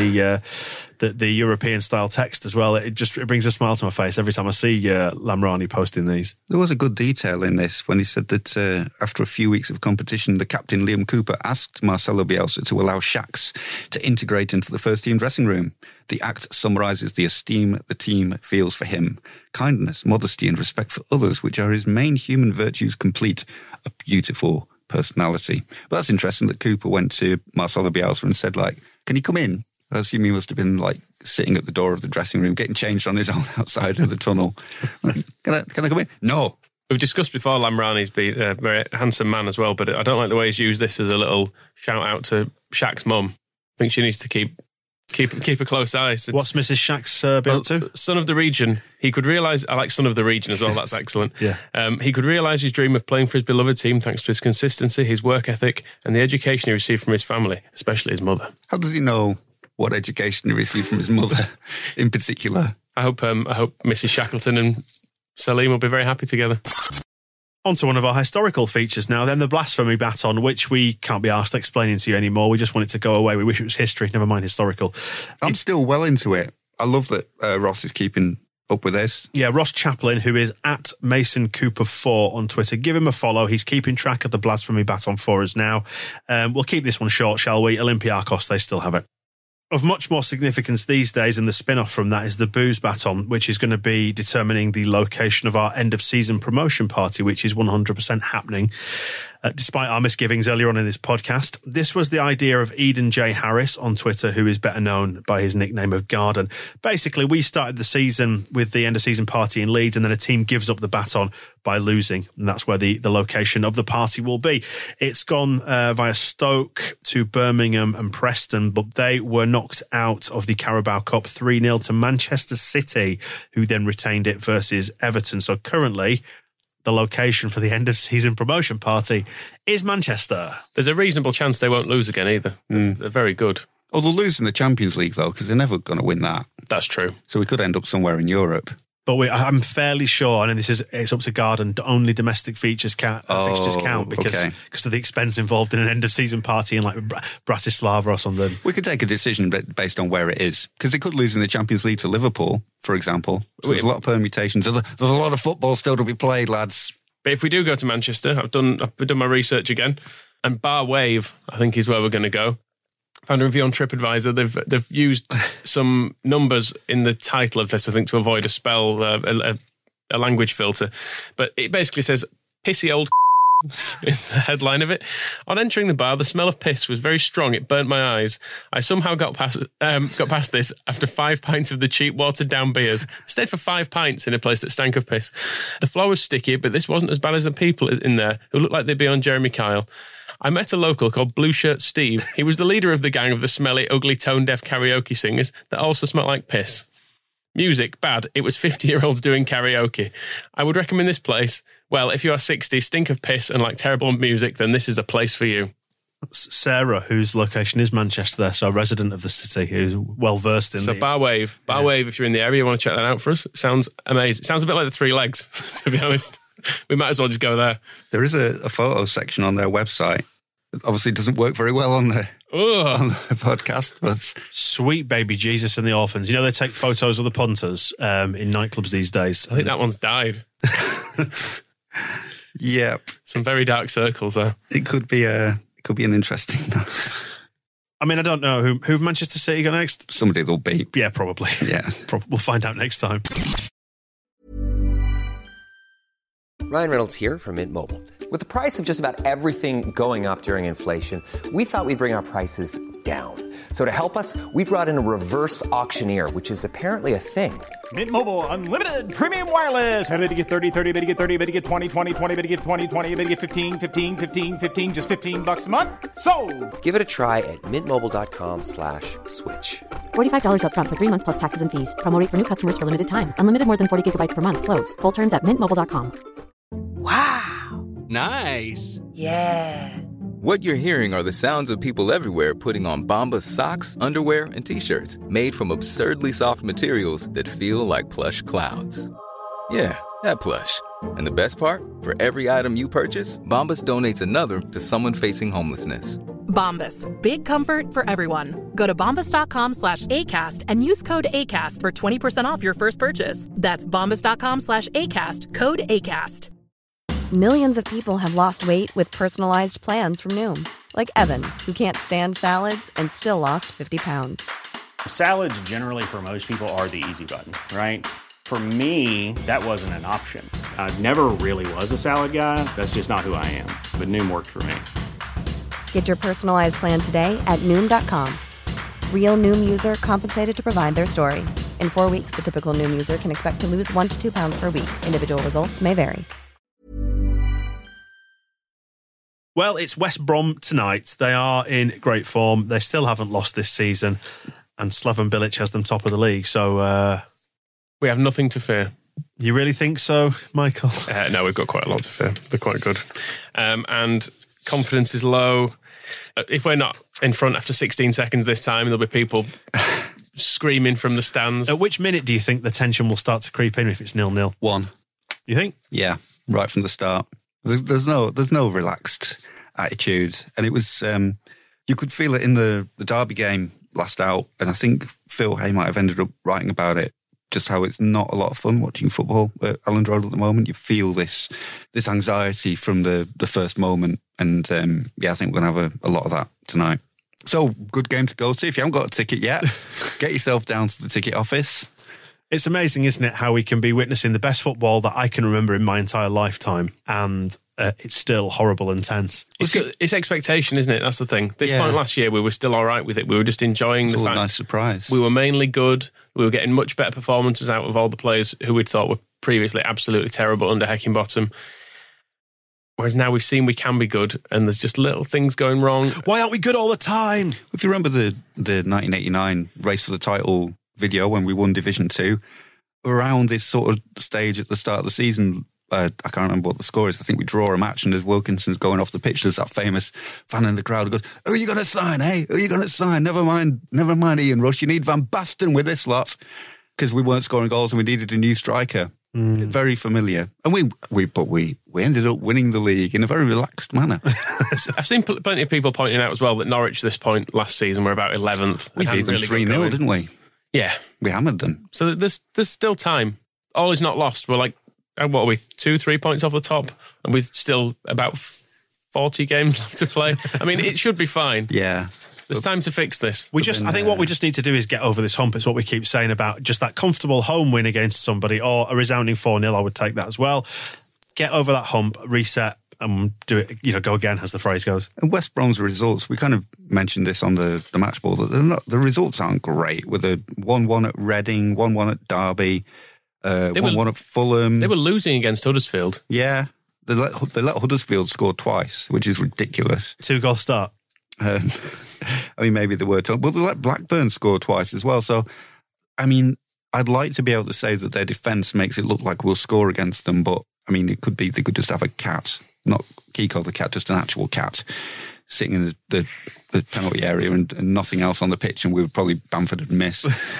the European style text as well. It brings a smile to my face every time I see Lamrani posting these. There was a good detail in this when he said that after a few weeks of competition, the captain Liam Cooper asked Marcelo Bielsa to allow Shaqs to integrate into the first team dressing room. The act summarises the esteem the team feels for him. Kindness, modesty and respect for others, which are his main human virtues, complete a beautiful personality. But that's interesting that Cooper went to Marcelo Bielsa and said, like, can he come in? I assume he must have been like sitting at the door of the dressing room, getting changed on his own outside of the tunnel. Can I come in? No. We've discussed before Lamrani's been a very handsome man as well, but I don't like the way he's used this as a little shout out to Shaq's mum. I think she needs to keep a close eye. What's Mrs. Shaq's been up to? Son of the region. He could realise... I like son of the region as well. That's excellent. Yeah. He could realise his dream of playing for his beloved team thanks to his consistency, his work ethic and the education he received from his family, especially his mother. How does he know what education he received from his mother in particular? I hope Mrs. Shackleton and Salim will be very happy together. On to one of our historical features now, then the blasphemy baton, which we can't be asked explaining to you anymore. We just want it to go away. We wish it was history, never mind historical. I'm still well into it. I love that Ross is keeping up with this. Yeah, Ross Chaplin, who is at Mason Cooper 4 on Twitter. Give him a follow. He's keeping track of the blasphemy baton for us now. We'll keep this one short, shall we? Olympiacos, they still have it. Of much more significance these days, and the spin-off from that is the booze baton, which is going to be determining the location of our end-of-season promotion party, which is 100% happening. Despite our misgivings earlier on in this podcast, this was the idea of Eden J. Harris on Twitter, who is better known by his nickname of Garden. Basically, we started the season with the end-of-season party in Leeds, and then a team gives up the baton by losing, and that's where the location of the party will be. It's gone via Stoke to Birmingham and Preston, but they were knocked out of the Carabao Cup 3-0 to Manchester City, who then retained it versus Everton. So currently, the location for the end-of-season promotion party is Manchester. There's a reasonable chance they won't lose again either. They're very good. Oh, they'll lose in the Champions League, though, because they're never going to win that. That's true. So we could end up somewhere in Europe. But I'm fairly sure, and it's up to Garden, only domestic fixtures count because of the expense involved in an end-of-season party in like Bratislava or something. We could take a decision based on where it is, because they could lose in the Champions League to Liverpool, for example. So there's a lot of permutations. There's a lot of football still to be played, lads. But if we do go to Manchester, I've done my research again, and Bar Wave, I think, is where we're going to go. Found a review on TripAdvisor. They've used some numbers in the title of this, I think, to avoid a spell, a language filter. But it basically says, pissy old is the headline of it. On entering the bar, the smell of piss was very strong. It burnt my eyes. I somehow got past this after 5 pints of the cheap watered-down beers. Stayed for 5 pints in a place that stank of piss. The floor was sticky, but this wasn't as bad as the people in there who looked like they'd be on Jeremy Kyle. I met a local called Blue Shirt Steve. He was the leader of the gang of the smelly, ugly, tone-deaf karaoke singers that also smelled like piss. Music, bad. It was 50-year-olds doing karaoke. I would recommend this place. Well, if you are 60, stink of piss and like terrible music, then this is the place for you. Sarah, whose location is Manchester, so a resident of the city who's well-versed in Bar Wave. Bar Wave, if you're in the area, you want to check that out for us. It sounds amazing. It sounds a bit like the Three Legs, to be honest. We might as well just go there. There is a photo section on their website. It obviously doesn't work very well on the podcast, but Sweet Baby Jesus and the Orphans. You know, they take photos of the punters in nightclubs these days. I think that one's died. Yep. Some very dark circles there. It could be an interesting. I mean, I don't know who Manchester City got next. Somebody they'll beat. Yeah, probably. Yeah, We'll find out next time. Ryan Reynolds here from Mint Mobile. With the price of just about everything going up during inflation, we thought we'd bring our prices down. So to help us, we brought in a reverse auctioneer, which is apparently a thing. Mint Mobile Unlimited Premium Wireless. How to get 30, 30, bit to get 30, bit to get 20, 20, 20, bit to get 20, 20, bit to get 15, 15, 15, 15, just $15 a month? Sold! Give it a try at mintmobile.com/switch. $45 up front for 3 months plus taxes and fees. Promo rate for new customers for limited time. Unlimited more than 40 gigabytes per month. Slows full terms at mintmobile.com. Wow. Nice. Yeah. What you're hearing are the sounds of people everywhere putting on Bombas socks, underwear, and T-shirts made from absurdly soft materials that feel like plush clouds. Yeah, that plush. And the best part? For every item you purchase, Bombas donates another to someone facing homelessness. Bombas. Big comfort for everyone. Go to bombas.com/ACAST and use code ACAST for 20% off your first purchase. That's bombas.com/ACAST. Code ACAST. Millions of people have lost weight with personalized plans from Noom. Like Evan, who can't stand salads and still lost 50 pounds. Salads generally for most people are the easy button, right? For me, that wasn't an option. I never really was a salad guy. That's just not who I am. But Noom worked for me. Get your personalized plan today at Noom.com. Real Noom user compensated to provide their story. In 4 weeks, the typical Noom user can expect to lose 1 to 2 pounds per week. Individual results may vary. Well, it's West Brom tonight. They are in great form. They still haven't lost this season, and Slaven Bilic has them top of the league. So we have nothing to fear. You really think so, Michael? No, we've got quite a lot to fear. They're quite good. And confidence is low. If we're not in front after 16 seconds this time, there'll be people screaming from the stands. At which minute do you think the tension will start to creep in if it's 0-0? 1. You think? Yeah, right from the start. There's no relaxed attitude, and it was you could feel it in the Derby game last out, and I think Phil Hay might have ended up writing about it, just how it's not a lot of fun watching football at Elland Road at the moment. You feel this anxiety from the first moment, and I think we're going to have a lot of that tonight. So, good game to go to. If you haven't got a ticket yet, get yourself down to the ticket office. It's amazing, isn't it, how we can be witnessing the best football that I can remember in my entire lifetime, and it's still horrible and tense. It's expectation, isn't it? That's the thing. This point last year, we were still all right with it. We were just enjoying the fact. A nice surprise. We were mainly good. We were getting much better performances out of all the players who we'd thought were previously absolutely terrible under Heckingbottom. Whereas now we've seen we can be good, and there's just little things going wrong. Why aren't we good all the time? If you remember the 1989 race for the title video when we won Division 2, around this sort of stage at the start of the season, I can't remember what the score is. I think we draw a match, and as Wilkinson's going off the pitch, there's that famous fan in the crowd who goes, "Who are you going to sign, hey? Who are you going to sign? Never mind Ian Rush. You need Van Basten with this lot." Because we weren't scoring goals and we needed a new striker. Very familiar. And we ended up winning the league in a very relaxed manner. I've seen plenty of people pointing out as well that Norwich at this point last season were about 11th. We beat them 3-0, didn't we? Yeah. We hammered them. So there's still time. All is not lost. We're like, what are we, 2-3 points off the top? And with still about 40 games left to play. I mean, it should be fine. Yeah. There's time to fix this. I think what we just need to do is get over this hump. It's what we keep saying about just that comfortable home win against somebody, or a resounding 4-0. I would take that as well. Get over that hump, reset, and do it, go again, as the phrase goes. And West Brom's results, we kind of mentioned this on the match ball, that the results aren't great, with a 1-1 at Reading, 1-1 at Derby, 1-1 at Fulham. They were losing against Huddersfield. Yeah. They let Huddersfield score twice, which is ridiculous. 2-goal start. I mean, maybe they were told. But they let Blackburn score twice as well. So, I mean, I'd like to be able to say that their defence makes it look like we'll score against them, but, I mean, it could be they could just have a cat, not Kiko the cat, just an actual cat sitting in the penalty area and nothing else on the pitch, and we would probably Bamford would miss.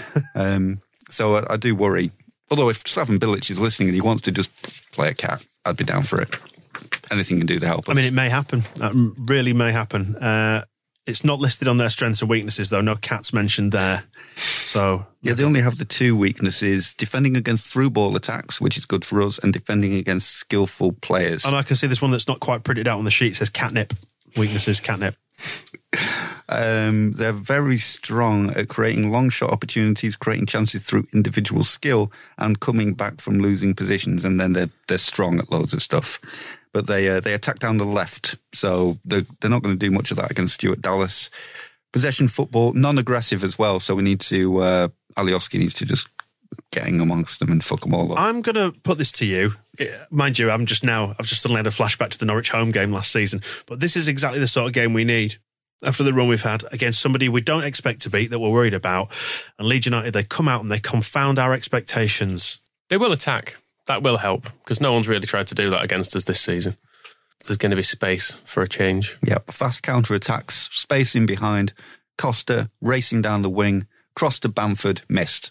So I do worry. Although if Slaven Bilic is listening and he wants to just play a cat, I'd be down for it. Anything can do to help us. I mean, it may happen. That really may happen. It's not listed on their strengths and weaknesses, though. No cats mentioned there. So yeah, they only have the two weaknesses: defending against through ball attacks, which is good for us, and defending against skillful players. And I can see this one that's not quite printed out on the sheet. It says catnip. Weaknesses, catnip. They're very strong at creating long shot opportunities, creating chances through individual skill, and coming back from losing positions. And then they're strong at loads of stuff. But they attack down the left, so they're not going to do much of that against Stuart Dallas. Possession football, non-aggressive as well. So we need to Alioski needs to just get in amongst them and fuck them all up. I'm going to put this to you. Mind you, I've just suddenly had a flashback to the Norwich home game last season. But this is exactly the sort of game we need after the run we've had against somebody we don't expect to beat, that we're worried about. And Leeds United, they come out and they confound our expectations. They will attack. That will help, because no one's really tried to do that against us this season. There's going to be space for a change. Yeah, fast counter-attacks, space in behind, Costa racing down the wing, cross to Bamford, missed.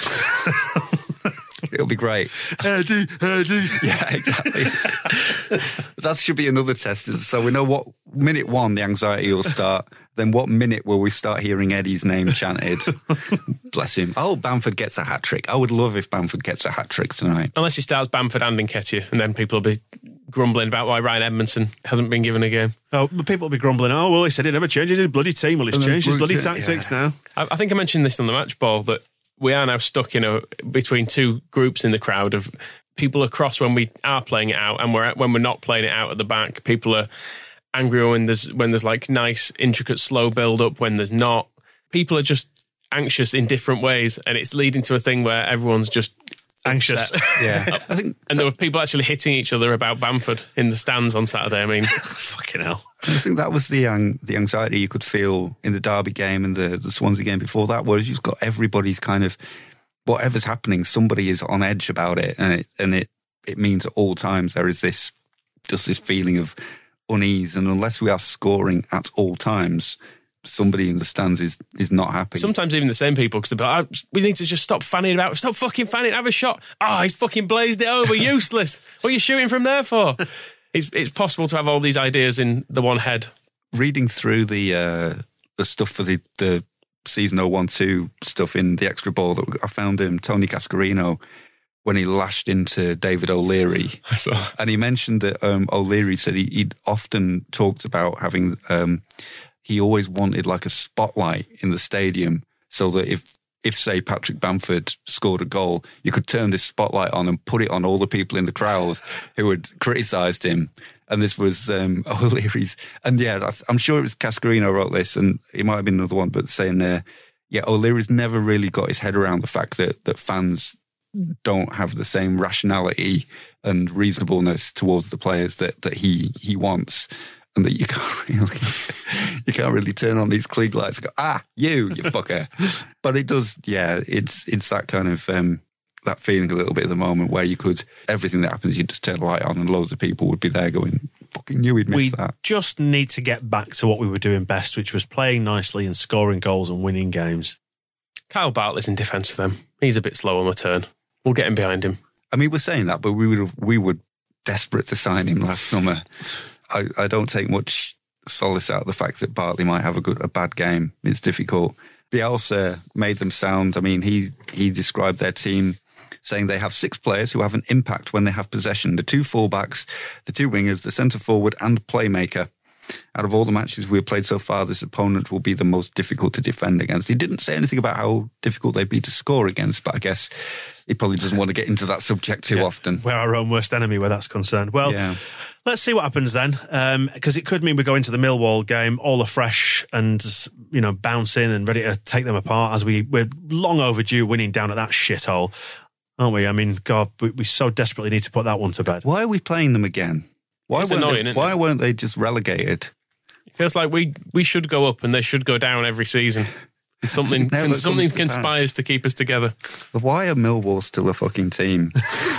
It'll be great. Eddie. Yeah, exactly. That should be another test. So we know what minute one the anxiety will start. Then what minute will we start hearing Eddie's name chanted? Bless him. I hope Bamford gets a hat-trick. I would love if Bamford gets a hat-trick tonight. Unless he starts Bamford and Nketiah, and then people will be grumbling about why Ryan Edmondson hasn't been given a game. Oh, people will be grumbling, oh, well, he said he never changes his bloody team. Well, he's changed his bloody tactics now. I think I mentioned this on the match ball, that we are now stuck between two groups in the crowd of people across when we are playing it out, and when we're not playing it out at the back. People are angry when there's like nice, intricate, slow build-up, when there's not. People are just anxious in different ways, and it's leading to a thing where everyone's just anxious. Yeah. And there were people actually hitting each other about Bamford in the stands on Saturday. I mean, fucking hell. I think that was the anxiety you could feel in the Derby game and the Swansea game before that, where you've got everybody's kind of, whatever's happening, somebody is on edge about it, and it means at all times there is this feeling of unease, and unless we are scoring at all times, somebody in the stands is not happy. Sometimes even the same people, because we need to just stop fanning about. Stop fucking fanning. Have a shot. He's fucking blazed it over. Useless. What are you shooting from there for? It's possible to have all these ideas in the one head. Reading through the stuff for the season 0-1-2 stuff in the extra ball, that I found Tony Cascarino, when he lashed into David O'Leary. I saw. And he mentioned that O'Leary said he'd often talked about having, he always wanted like a spotlight in the stadium, so that if say Patrick Bamford scored a goal, you could turn this spotlight on and put it on all the people in the crowd who had criticised him. And this was O'Leary's. And yeah, I'm sure it was Cascarino wrote this, and it might have been another one, but saying, O'Leary's never really got his head around the fact that fans don't have the same rationality and reasonableness towards the players that he wants, and that you can't really turn on these Klieg lights and go, you fucker. But it does, it's that kind of that feeling a little bit at the moment where you could, everything that happens, you just turn the light on and loads of people would be there going, fucking knew we'd miss that. We just need to get back to what we were doing best, which was playing nicely and scoring goals and winning games. Kyle Bartley's in defence for them. He's a bit slow on the turn. We'll get him behind him. I mean, we're saying that, but we were desperate to sign him last summer. I don't take much solace out of the fact that Bartley might have a bad game. It's difficult. Bielsa made them sound. I mean, he described their team saying they have 6 players who have an impact when they have possession. The 2 fullbacks, the 2 wingers, the centre forward and playmaker. Out of all the matches we have played so far, this opponent will be the most difficult to defend against. He didn't say anything about how difficult they'd be to score against, but I guess he probably doesn't want to get into that subject too often. We're our own worst enemy where that's concerned. Well, let's see what happens then, because it could mean we go into the Millwall game all afresh and, bouncing and ready to take them apart, as we're long overdue winning down at that shithole, aren't we? I mean, God, we so desperately need to put that one to bed. Why are we playing them again? Why weren't they just relegated? It feels like we should go up and they should go down every season. Something conspires to keep us together. Why are Millwall still a fucking team?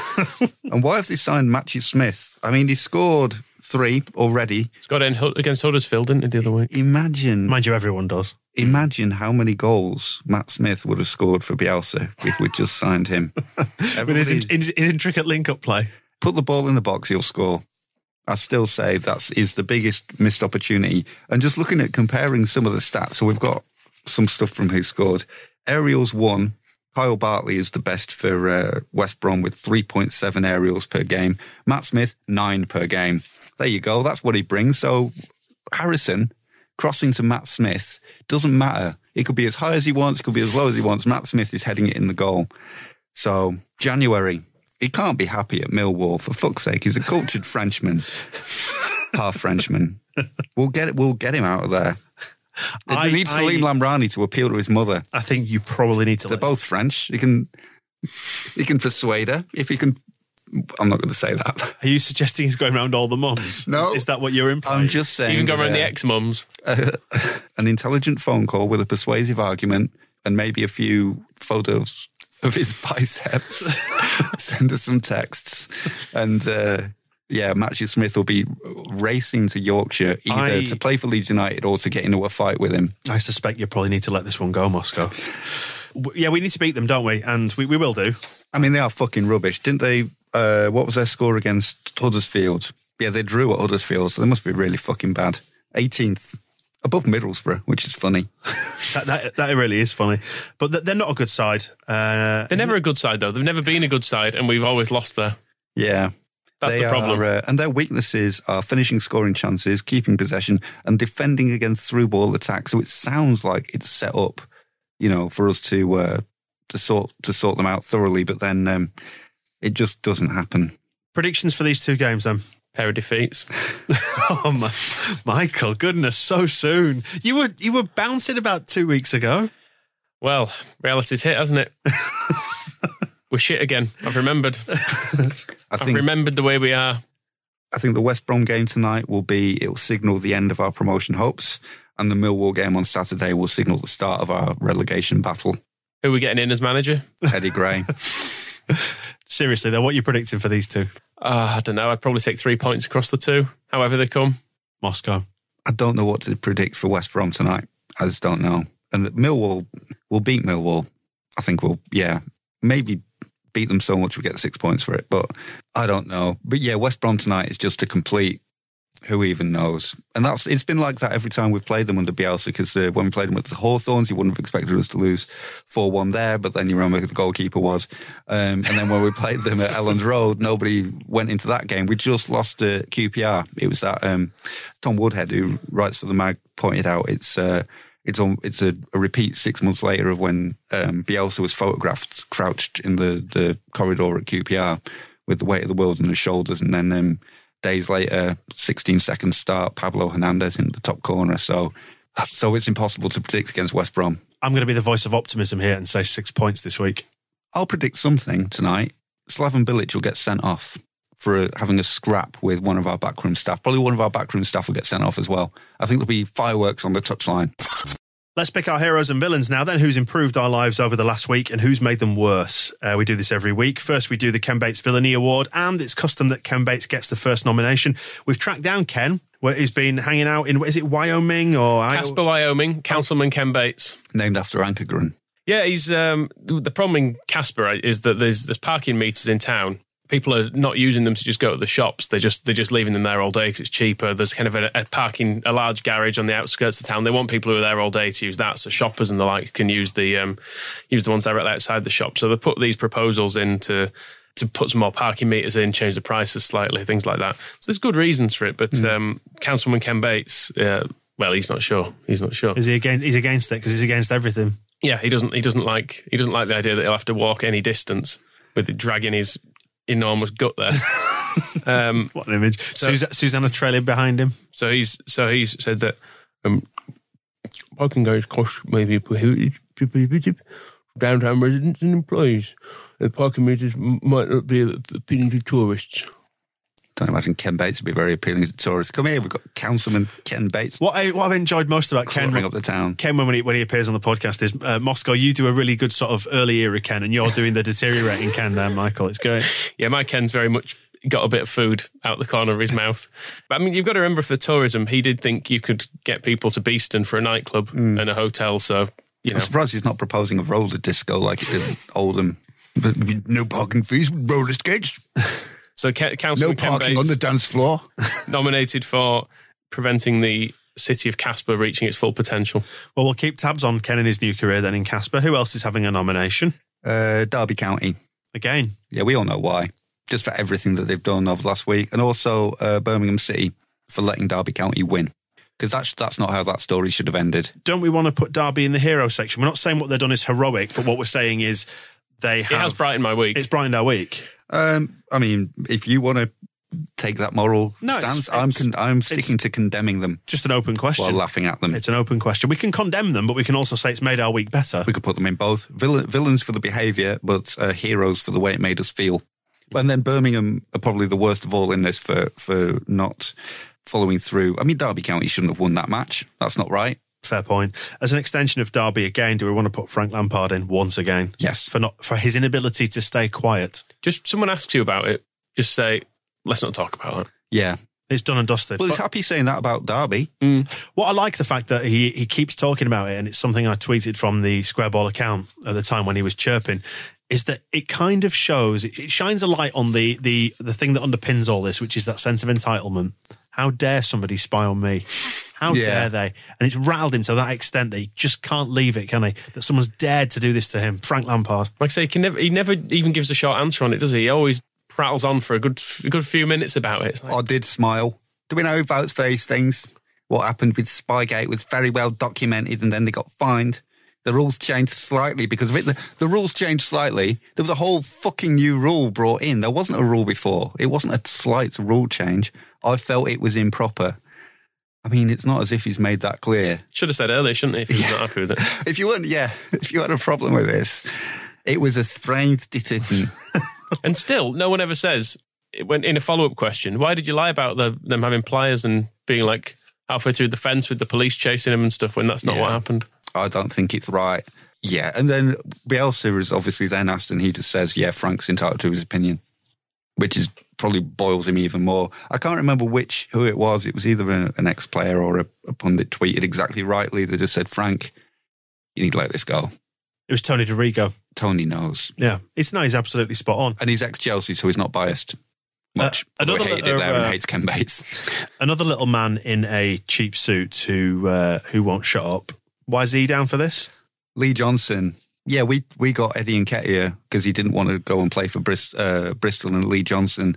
And why have they signed Matthew Smith? I mean, he scored 3 already. He's got against Huddersfield, didn't he, the other week? Imagine. Mind you, everyone does. Imagine how many goals Matt Smith would have scored for Bielsa if we just signed him. With his intricate link-up play. Put the ball in the box, he'll score. I still say that is the biggest missed opportunity. And just looking at comparing some of the stats, so we've got some stuff from who scored. Aerials 1. Kyle Bartley is the best for West Brom with 3.7 aerials per game. Matt Smith, 9 per game. There you go. That's what he brings. So Harrison, crossing to Matt Smith. Doesn't matter. It could be as high as he wants. It could be as low as he wants. Matt Smith is heading it in the goal. So, January. He can't be happy at Millwall, for fuck's sake. He's a cultured Frenchman. Half Frenchman. We'll get him out of there. We need Salim Lamrani to appeal to his mother. I think you probably need to. They're both French. He can persuade her if he can. I'm not going to say that. Are you suggesting he's going around all the mums? No. Is that what you're implying? I'm just saying. You can go around the ex-mums. An intelligent phone call with a persuasive argument and maybe a few photos of his biceps. Send us some texts. And Matthew Smith will be racing to Yorkshire either to play for Leeds United or to get into a fight with him. I suspect you probably need to let this one go, Moscow. Yeah, we need to beat them, don't we? And we will do. I mean, they are fucking rubbish. Didn't they? What was their score against Huddersfield? Yeah, they drew at Huddersfield, so they must be really fucking bad. 18th. Above Middlesbrough, which is funny. that really is funny. But they're not a good side. They're never a good side, though. They've never been a good side, and we've always lost there. Yeah. That's the problem. And their weaknesses are finishing scoring chances, keeping possession, and defending against through ball attacks. So it sounds like it's set up, for us to sort them out thoroughly, but then it just doesn't happen. Predictions for these two games, then? Pair of defeats. Oh, Michael, goodness, so soon. You were bouncing about 2 weeks ago. Well, reality's hit, hasn't it? We're shit again. I've remembered. I've remembered the way we are. I think the West Brom game tonight it'll signal the end of our promotion hopes, and the Millwall game on Saturday will signal the start of our relegation battle. Who are we getting in as manager? Eddie Gray. Seriously, though, what are you predicting for these two? I don't know. I'd probably take 3 points across the two, however they come. Moscow. I don't know what to predict for West Brom tonight. I just don't know. And Millwall will beat Millwall. I think maybe beat them so much we get 6 points for it, but I don't know. But yeah, West Brom tonight is just a complete who even knows. And it's been like that every time we've played them under Bielsa, because when we played them with the Hawthorns, you wouldn't have expected us to lose 4-1 there, but then you remember who the goalkeeper was. And then when we played them at Elland Road, nobody went into that game. We just lost to QPR. It was that Tom Woodhead, who writes for the Mag, pointed out it's a repeat 6 months later of when Bielsa was photographed crouched in the corridor at QPR with the weight of the world on his shoulders, and then days later, 16 seconds start, Pablo Hernandez in the top corner. So it's impossible to predict against West Brom. I'm going to be the voice of optimism here and say 6 points this week. I'll predict something tonight. Slaven Bilic will get sent off for having a scrap with one of our backroom staff. Probably one of our backroom staff will get sent off as well. I think there'll be fireworks on the touchline. Let's pick our heroes and villains now then. Who's improved our lives over the last week and who's made them worse? We do this every week. First, we do the Ken Bates Villainy Award, and it's custom that Ken Bates gets the first nomination. We've tracked down Ken, where he's been hanging out in, is it Wyoming or... Casper, Wyoming. Councilman Ken Bates. Named after Ankergren. Yeah, he's... the problem in Casper is that there's parking meters in town. People are not using them to just go to the shops. They're just leaving them there all day because it's cheaper. There's kind of a large garage on the outskirts of town. They want people who are there all day to use that, so shoppers and the like can use the ones directly outside the shop. So they put these proposals in to put some more parking meters in, change the prices slightly, things like that. So there's good reasons for it. But Councilman Ken Bates, well, he's not sure. He's not sure. He's against it because he's against everything. Yeah, he doesn't like the idea that he'll have to walk any distance with dragging his enormous gut there. What an image. Susanna trailing behind him. So he's said that parking guys cost maybe prohibitive for downtown residents and employees. The parking meters might not be appealing to tourists. Don't imagine Ken Bates would be very appealing to tourists. Come here, we've got Councilman Ken Bates. What I've enjoyed most about Ken up the town. Ken, when he appears on the podcast, is Moscow. You do a really good sort of early era Ken, and you're doing the deteriorating Ken there, Michael. It's great. Yeah, my Ken's very much got a bit of food out the corner of his mouth. But I mean, you've got to remember for the tourism, he did think you could get people to Beeston for a nightclub and a hotel. So I'm surprised he's not proposing a roller disco like he did Oldham. But no parking fees, roller skates. So Councilman no parking on the dance floor. Nominated for preventing the city of Casper reaching its full potential. Well, we'll keep tabs on Ken and his new career then in Casper. Who else is having a nomination? Derby County. Again? Yeah, we all know why. Just for everything that they've done over the last week. And also Birmingham City for letting Derby County win. because that's not how that story should have ended. Don't we want to put Derby in the hero section? We're not saying what they've done is heroic, but what we're saying is it has brightened my week. It's brightened our week. I mean, if you want to take that moral stance, I'm sticking to condemning them. Just an open question. While laughing at them. It's an open question. We can condemn them, but we can also say it's made our week better. We could put them in both. Villains for the behaviour, but heroes for the way it made us feel. And then Birmingham are probably the worst of all in this for not following through. I mean, Derby County shouldn't have won that match. That's not right. Fair point. As an extension of Derby again, do we want to put Frank Lampard in once again? Yes. For his inability to stay quiet. Just someone asks you about it, just say, let's not talk about it. Yeah. It's done and dusted. Well, he's happy saying that about Derby. What I like the fact that he keeps talking about it, and it's something I tweeted from the Square Ball account at the time when he was chirping, is that it kind of shows, it shines a light on the thing that underpins all this, which is that sense of entitlement. How dare somebody spy on me? How dare they? And it's rattled him to that extent that he just can't leave it, can he? That someone's dared to do this to him. Frank Lampard. Like I say, he never even gives a short answer on it, does he? He always prattles on for a good few minutes about it. I did smile. Do we know who votes for these things? What happened with Spygate was very well documented, and then they got fined. The rules changed slightly because of it. The rules changed slightly. There was a whole fucking new rule brought in. There wasn't a rule before. It wasn't a slight rule change. I felt it was improper. I mean, it's not as if he's made that clear. Should have said earlier, shouldn't he, if he was not happy with it? If you had a problem with this, it was a strange decision. And still, no one ever says, when in a follow-up question, why did you lie about them having pliers and being like halfway through the fence with the police chasing him and stuff when that's not what happened? I don't think it's right. Yeah, and then Bielsa is obviously then asked, and he just says, yeah, Frank's entitled to his opinion, which is probably boils him even more. I can't remember who it was. It was either an ex-player or a pundit tweeted exactly rightly that just said, Frank, you need to let this go. It was Tony DeRigo. Tony knows. Yeah, he's absolutely spot on. And he's ex-Chelsea, so he's not biased much. Another hated it there and hates Ken Bates. Another little man in a cheap suit who won't shut up. Why is he down for this? Lee Johnson. Yeah, we got Eddie Nketiah because he didn't want to go and play for Bristol and Lee Johnson.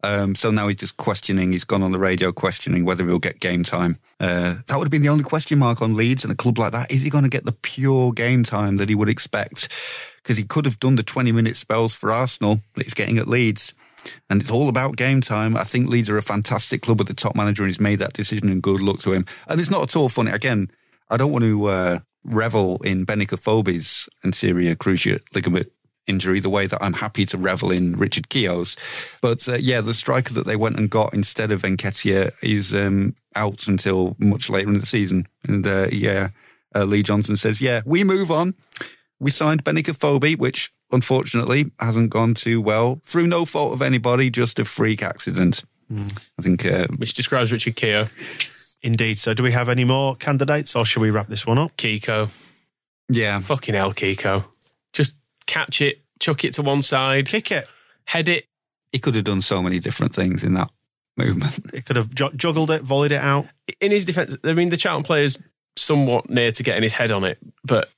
So now he's just questioning. He's gone on the radio questioning whether he'll get game time. That would have been the only question mark on Leeds and a club like that. Is he going to get the pure game time that he would expect? Because he could have done the 20-minute spells for Arsenal that he's getting at Leeds. And it's all about game time. I think Leeds are a fantastic club with the top manager, and he's made that decision, and good luck to him. And it's not at all funny. Again, I don't want to revel in Benica Fobi's anterior cruciate ligament injury the way that I'm happy to revel in Richard Keogh's. But the striker that they went and got instead of Nketiah is out until much later in the season. And Lee Johnson says, we move on. We signed Benica Fobi, which unfortunately hasn't gone too well through no fault of anybody, just a freak accident. I think. Which describes Richard Keogh. Indeed. So do we have any more candidates or should we wrap this one up? Kiko. Yeah. Fucking hell, Kiko. Just catch it, chuck it to one side. Kick it. Head it. He could have done so many different things in that movement. He could have juggled it, volleyed it out. In his defence, I mean, the Charlton player's somewhat near to getting his head on it, but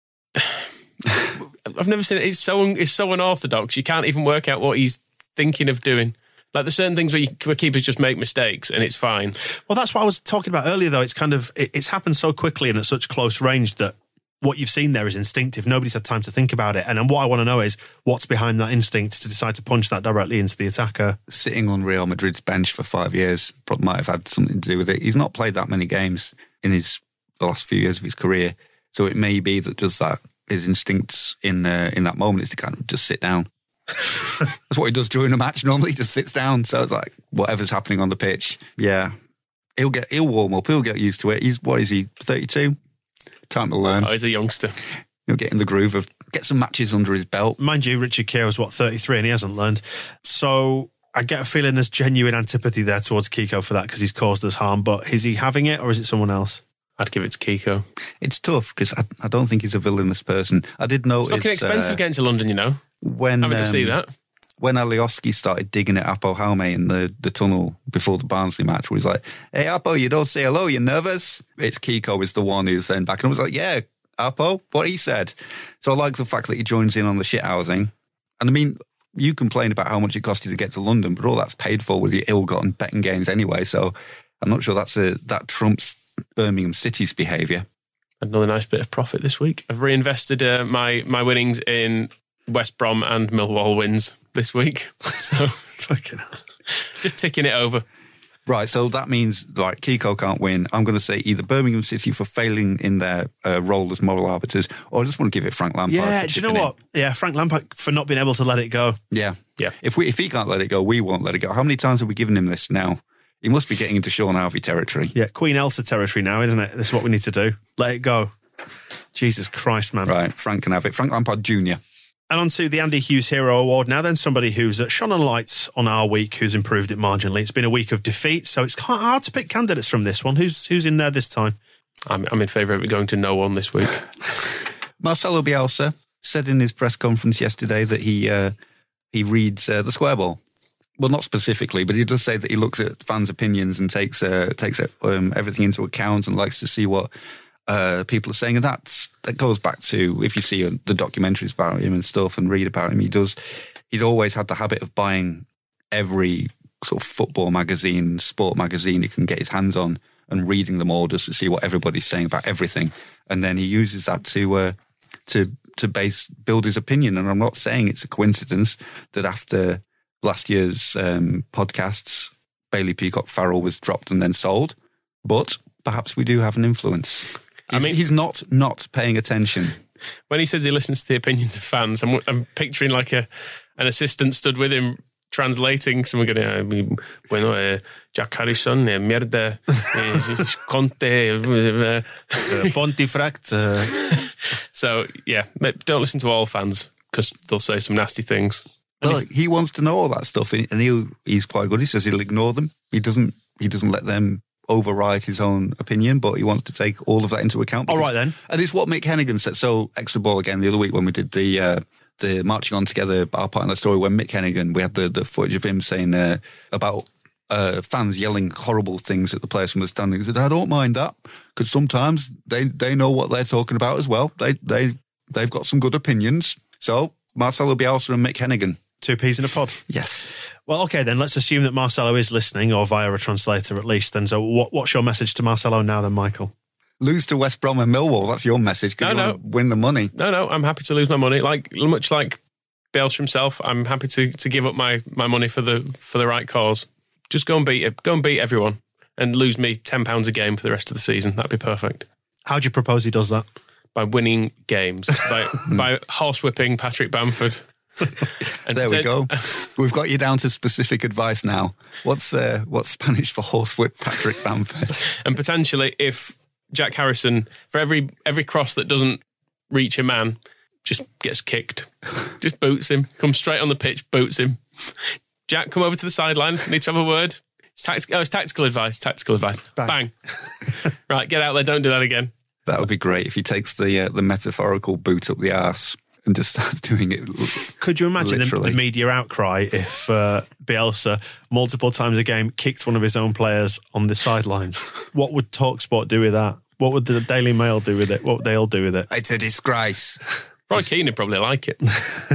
I've never seen it. It's so unorthodox. You can't even work out what he's thinking of doing. Like there's certain things where keepers just make mistakes and it's fine. Well, that's what I was talking about earlier, though. It's kind of it's happened so quickly and at such close range that what you've seen there is instinctive. Nobody's had time to think about it. And what I want to know is what's behind that instinct to decide to punch that directly into the attacker. Sitting on Real Madrid's bench for 5 years probably might have had something to do with it. He's not played that many games in the last few years of his career, so it may be that just that his instincts in that moment is to kind of just sit down. That's what he does during a match normally. He just sits down. So it's like whatever's happening on the pitch. Yeah, he'll warm up. He'll get used to it. What is he? 32. Time to learn. Oh, he's a youngster. He'll get in the groove of get some matches under his belt. Mind you, Richard Keogh is 33 and he hasn't learned. So I get a feeling there's genuine antipathy there towards Kiko for that because he's caused us harm. But is he having it or is it someone else? I'd give it to Kiko. It's tough because I don't think he's a villainous person. I did notice... It's fucking expensive getting to London, you know. When having to see that. When Alioski started digging at Apo Jaume in the tunnel before the Barnsley match, where he's like, hey, Apo, you don't say hello, you're nervous? It's Kiko is the one who's saying back. And I was like, yeah, Apo, what he said. So I like the fact that he joins in on the shit housing. And I mean, you complain about how much it cost you to get to London, but all that's paid for with your ill-gotten betting gains anyway. So I'm not sure that trumps Birmingham City's behaviour. Another nice bit of profit this week. I've reinvested my winnings in West Brom and Millwall wins this week. So fucking hell. Just ticking it over. Right, so that means like Kiko can't win. I'm going to say either Birmingham City for failing in their role as moral arbiters, or I just want to give it Frank Lampard. Yeah, do you know what? Yeah, Frank Lampard for not being able to let it go. Yeah. Yeah. If he can't let it go, we won't let it go. How many times have we given him this now? He must be getting into Sean Harvey territory. Yeah, Queen Elsa territory now, isn't it? This is what we need to do. Let it go. Jesus Christ, man. Right, Frank can have it. Frank Lampard Jr. And on to the Andy Hughes Hero Award now, then somebody who's shone on lights on our week, who's improved it marginally. It's been a week of defeat, so it's quite hard to pick candidates from this one. Who's in there this time? I'm in favour of it going to no one this week. Marcelo Bielsa said in his press conference yesterday that he reads the square ball. Well, not specifically, but he does say that he looks at fans' opinions and takes everything into account and likes to see what people are saying. And that goes back to, if you see the documentaries about him and stuff and read about him, he's always had the habit of buying every sort of football magazine, sport magazine he can get his hands on and reading them all just to see what everybody's saying about everything. And then he uses that to build his opinion. And I'm not saying it's a coincidence that after last year's podcasts, Bailey Peacock Farrell was dropped and then sold, but perhaps we do have an influence. He's not paying attention. When he says he listens to the opinions of fans, I'm picturing like an assistant stood with him translating. Someone going, bueno, Jack Harrison, mierda, Conte, Pontifract. So, yeah, don't listen to all fans because they'll say some nasty things. Well, he wants to know all that stuff, and he's quite good. He says he'll ignore them. He doesn't let them override his own opinion, but he wants to take all of that into account. All right, then. And it's what Mick Hennigan said. So, Extra Ball again the other week when we did the Marching On Together, our part in that story, when Mick Hennigan, we had the footage of him saying about fans yelling horrible things at the players from the standing. He said, I don't mind that, because sometimes they know what they're talking about as well. They've got some good opinions. So, Marcelo Bielsa and Mick Hennigan. 2 peas in a pod. Yes. Well, okay, then let's assume that Marcelo is listening, or via a translator at least. Then, so what's your message to Marcelo now then, Michael? Lose to West Brom and Millwall. That's your message. No. Win the money. No, I'm happy to lose my money. Much like Bielsa himself, I'm happy to give up my money for the right cause. Just go and beat everyone and lose me £10 a game for the rest of the season. That'd be perfect. How do you propose he does that? By winning games. by horsewhipping Patrick Bamford. And there we go. We've got you down to specific advice now. What's Spanish for horsewhip Patrick Bamford? And potentially, if Jack Harrison, for every cross that doesn't reach a man, just gets kicked, just boots him, comes straight on the pitch, boots him. Jack, come over to the sideline. Need to have a word. It's tactical advice. Tactical advice. Bang. Right, get out there. Don't do that again. That would be great if he takes the metaphorical boot up the arse and just starts doing it. Could you imagine the media outcry if Bielsa multiple times a game kicked one of his own players on the sidelines? What would TalkSport do with that? What would the Daily Mail do with it? What would they all do with it? It's a disgrace. Roy Keane would probably like it.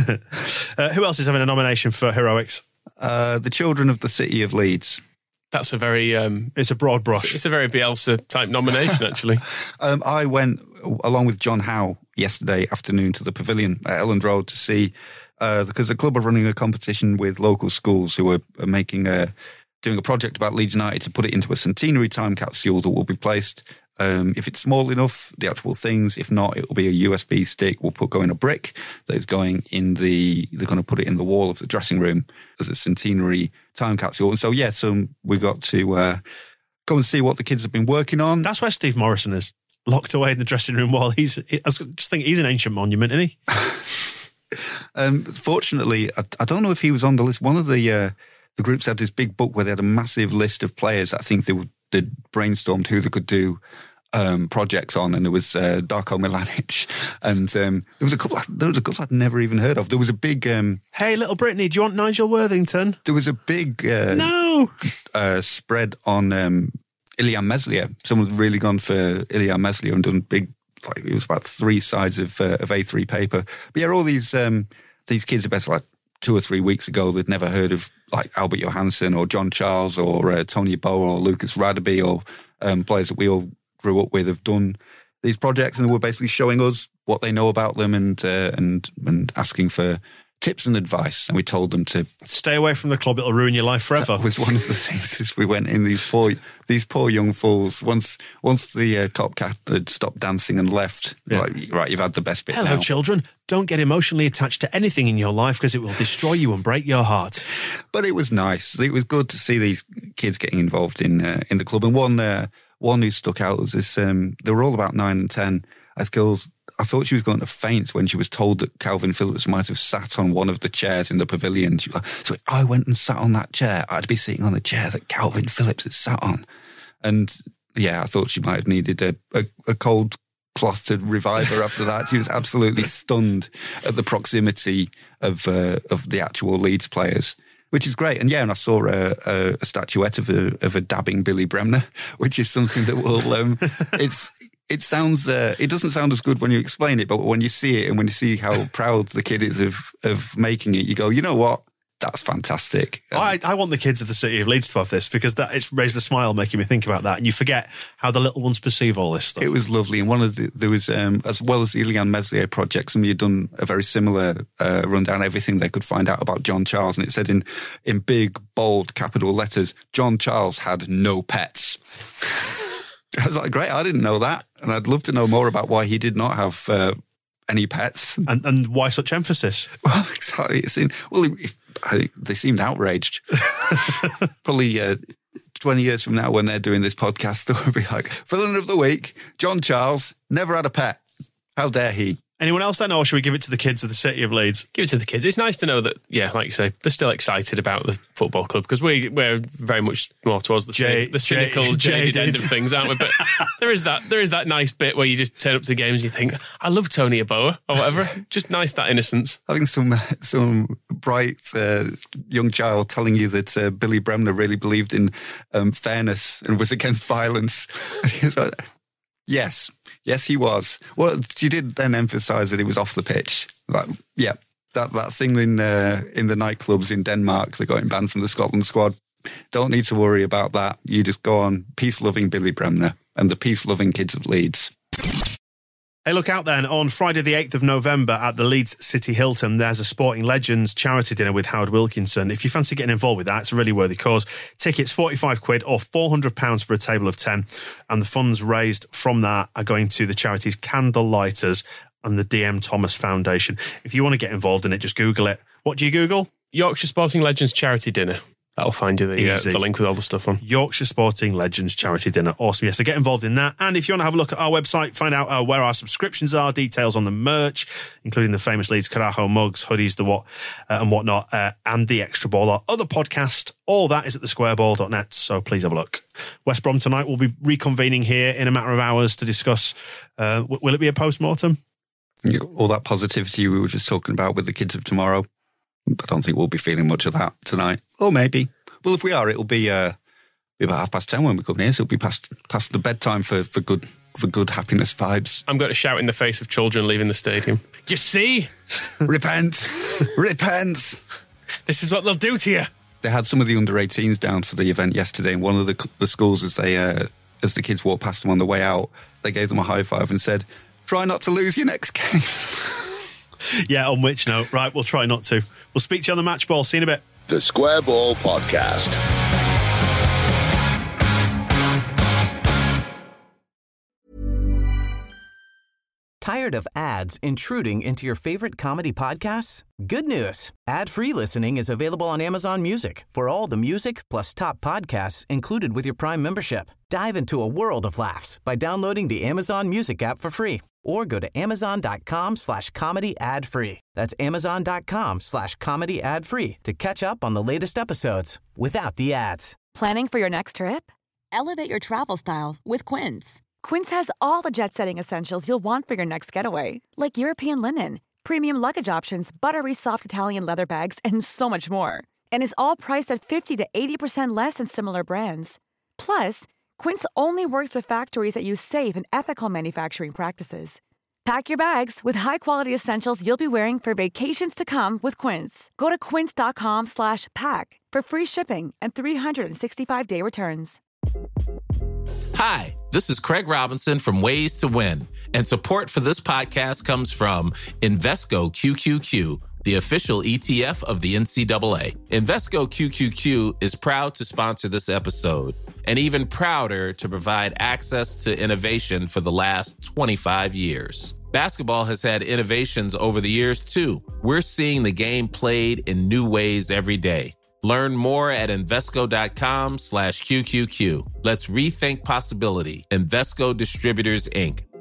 Who else is having a nomination for heroics? The children of the city of Leeds. That's a very... it's a broad brush. It's a very Bielsa-type nomination, actually. I went, along with John Howe, yesterday afternoon to the Pavilion at Elland Road to see, because the club are running a competition with local schools who are doing a project about Leeds United to put it into a centenary time capsule that will be placed, if it's small enough, the actual things. If not, it will be a USB stick. We'll go in a brick that is going in they're going to put it in the wall of the dressing room as a centenary time capsule. And so, we got to go and see what the kids have been working on. That's where Steve Morrison is, locked away in the dressing room while I was just thinking he's an ancient monument, isn't he? Fortunately, I don't know if he was on the list. One of the groups had this big book where they had a massive list of players. I think they'd brainstormed who they could do projects on, and there was Darko Milanic, and there was a couple I'd never even heard of. There was a big hey, little Brittany, do you want Nigel Worthington? There was a big spread on Ilya Meslier. Someone had really gone for Ilya Meslier and done big, it was about 3 sides of A3 paper. But yeah, all these kids are better, like 2 or 3 weeks ago, they'd never heard of like Albert Johansson or John Charles or Tony Bow or Lucas Radaby or players that we all grew up with have done these projects and were basically showing us what they know about them and asking for tips and advice. And we told them to stay away from the club; it'll ruin your life forever. That was one of the things as we went in. These poor young fools. Once the cop cat had stopped dancing and left, like, right, you've had the best bit. Hello, now. Children. Don't get emotionally attached to anything in your life because it will destroy you and break your heart. But it was nice. It was good to see these kids getting involved in the club. And one who stuck out was this. They were all about 9 and 10 as girls. I thought she was going to faint when she was told that Calvin Phillips might have sat on one of the chairs in the pavilion. She was like, so if I went and sat on that chair, I'd be sitting on the chair that Calvin Phillips had sat on. And yeah, I thought she might have needed a cold cloth to revive her after that. She was absolutely stunned at the proximity of the actual Leeds players, which is great. And yeah, and I saw a statuette of a dabbing Billy Bremner, which is something that will it doesn't sound as good when you explain it, but when you see it and when you see how proud the kid is of making it, you go, you know what? That's fantastic. I want the kids of the city of Leeds to have this because it's raised a smile making me think about that. And you forget how the little ones perceive all this stuff. It was lovely. And there was, as well as the Ilian Meslier project, somebody had done a very similar rundown, everything they could find out about John Charles. And it said in big, bold, capital letters, John Charles had no pets. I was like, great, I didn't know that. And I'd love to know more about why he did not have any pets. And why such emphasis? Well, exactly. They seemed outraged. Probably 20 years from now when they're doing this podcast, they'll be like, villain of the week, John Charles, never had a pet. How dare he? Anyone else then, or should we give it to the kids of the city of Leeds? Give it to the kids. It's nice to know that, yeah, like you say, they're still excited about the football club because we're very much more towards the cynical, jaded end of things, aren't we? But there is that nice bit where you just turn up to the games and you think, I love Tony Yeboah or whatever. Just nice, that innocence. Having some bright young child telling you that Billy Bremner really believed in fairness and was against violence. Yes, he was. Well, she did then emphasise that it was off the pitch. Like, yeah, that thing in the nightclubs in Denmark that got him banned from the Scotland squad. Don't need to worry about that. You just go on peace-loving Billy Bremner and the peace-loving kids of Leeds. Hey, look out then. On Friday the 8th of November at the Leeds City Hilton, there's a Sporting Legends charity dinner with Howard Wilkinson. If you fancy getting involved with that, it's a really worthy cause. Tickets £45 or £400 for a table of 10. And the funds raised from that are going to the charities Candle Lighters and the DM Thomas Foundation. If you want to get involved in it, just Google it. What do you Google? Yorkshire Sporting Legends charity dinner. That'll find you the link with all the stuff on. Yorkshire Sporting Legends charity dinner. Awesome. Yeah, so get involved in that. And if you want to have a look at our website, find out where our subscriptions are, details on the merch, including the famous Leeds Carajo mugs, hoodies, and whatnot, and the Extra Ball, our other podcast, all that is at thesquareball.net. So please have a look. West Brom tonight will be reconvening here in a matter of hours to discuss, will it be a post-mortem? All that positivity we were just talking about with the kids of tomorrow. I don't think we'll be feeling much of that tonight. Or maybe. Well, if we are, it'll be about 10:30 when we come here, so it'll be past the bedtime for good happiness vibes. I'm going to shout in the face of children leaving the stadium. You see? Repent. Repent. This is what they'll do to you. They had some of the under-18s down for the event yesterday, and one of the schools, as the kids walked past them on the way out, they gave them a high five and said, try not to lose your next game. Yeah, on which note? Right, we'll try not to. We'll speak to you on the match ball. See you in a bit. The Square Ball Podcast. Tired of ads intruding into your favorite comedy podcasts? Good news. Ad-free listening is available on Amazon Music for all the music plus top podcasts included with your Prime membership. Dive into a world of laughs by downloading the Amazon Music app for free or go to amazon.com/comedy ad-free. That's amazon.com/comedy ad-free to catch up on the latest episodes without the ads. Planning for your next trip? Elevate your travel style with Quince. Quince has all the jet-setting essentials you'll want for your next getaway, like European linen, premium luggage options, buttery soft Italian leather bags, and so much more. And is all priced at 50 to 80% less than similar brands. Plus, Quince only works with factories that use safe and ethical manufacturing practices. Pack your bags with high-quality essentials you'll be wearing for vacations to come with Quince. Go to quince.com/pack for free shipping and 365-day returns. Hi, this is Craig Robinson from Ways to Win, and support for this podcast comes from Invesco QQQ, the official ETF of the NCAA. Invesco QQQ is proud to sponsor this episode, and even prouder to provide access to innovation for the last 25 years. Basketball has had innovations over the years, too. We're seeing the game played in new ways every day. Learn more at Invesco.com/QQQ. Let's rethink possibility. Invesco Distributors, Inc.